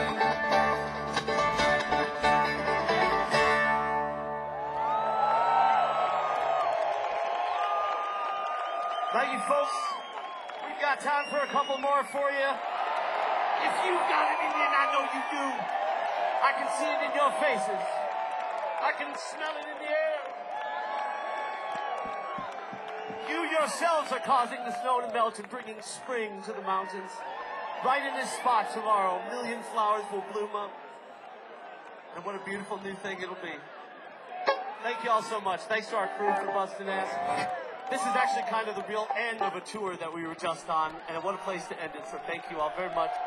Thank you, folks. We've got time for a couple more for you. If you've got it in you, and I know you do, I can see it in your faces. I can smell it in the air. You yourselves are causing the snow to melt and bringing spring to the mountains. Right in this spot tomorrow, a million flowers will bloom up. And what a beautiful new thing it'll be. Thank you all so much. Thanks to our crew for busting ass. This is actually kind of the real end of a tour that we were just on, and what a place to end it. So thank you all very much.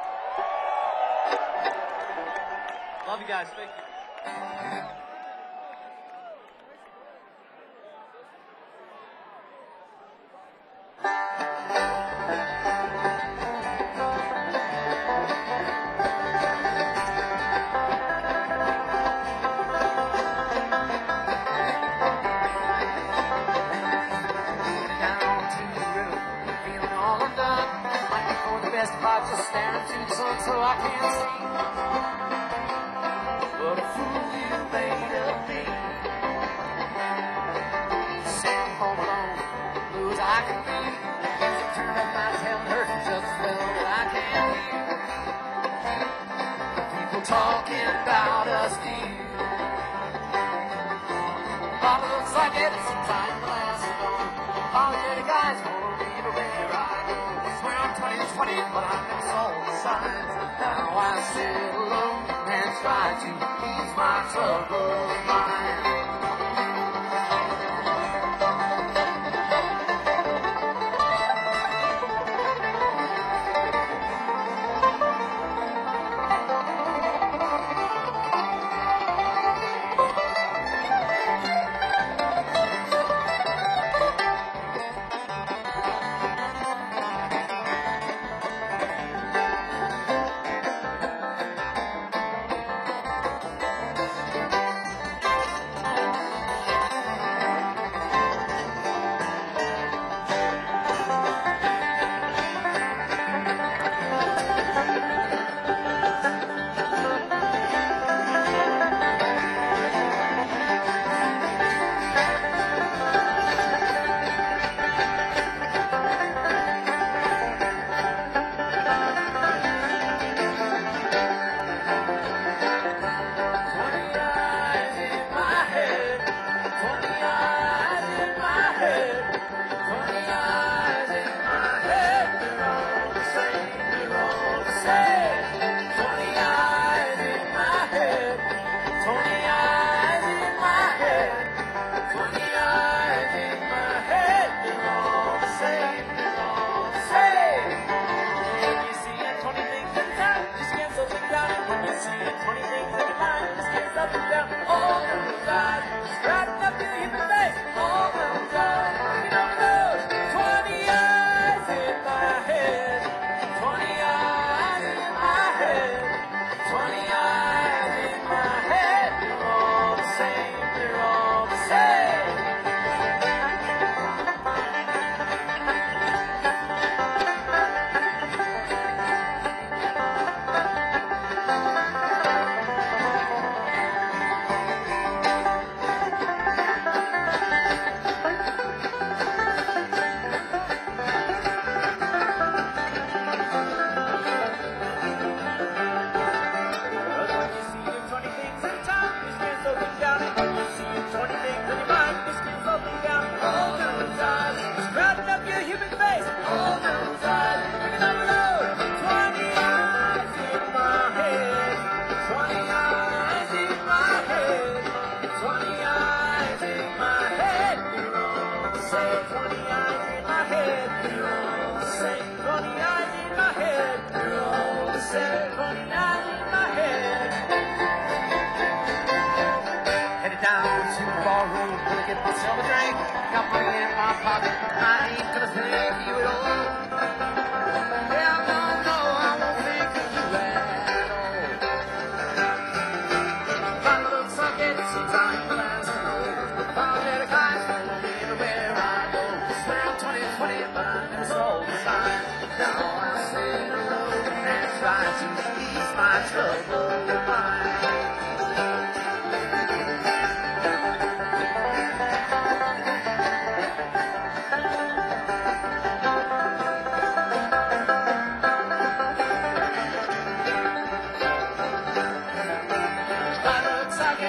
Love you guys. Thank you. Just staring through the sun so I can't see what a fool you made of me. Sitting home alone, blue as I can be. Music turned up my tail and hurt just as well that I can hear people talking about us dear. Papa looks like it's some time glass alone. Apologetic guys won't be the way I go. Swear I'm twenty to twenty, but I'm in all the signs. Now I sit alone and try to ease my troubled mind.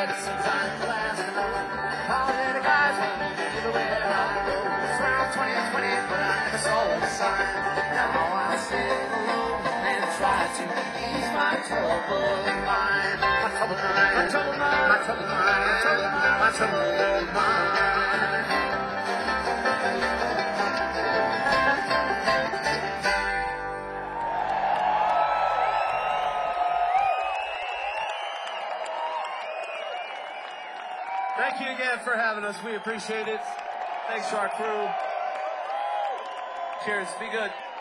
it sometimes lasts alone. Apologetic guys home everywhere I go. It's around twenty twenty, but I never saw the sign. Now I sit alone and try to ease my troubled mind. My troubled mind, my troubled mind, my troubled mind, my troubled mind, my troubled mind. Thank you again for having us. We appreciate it. Thanks to our crew. Cheers. Be good.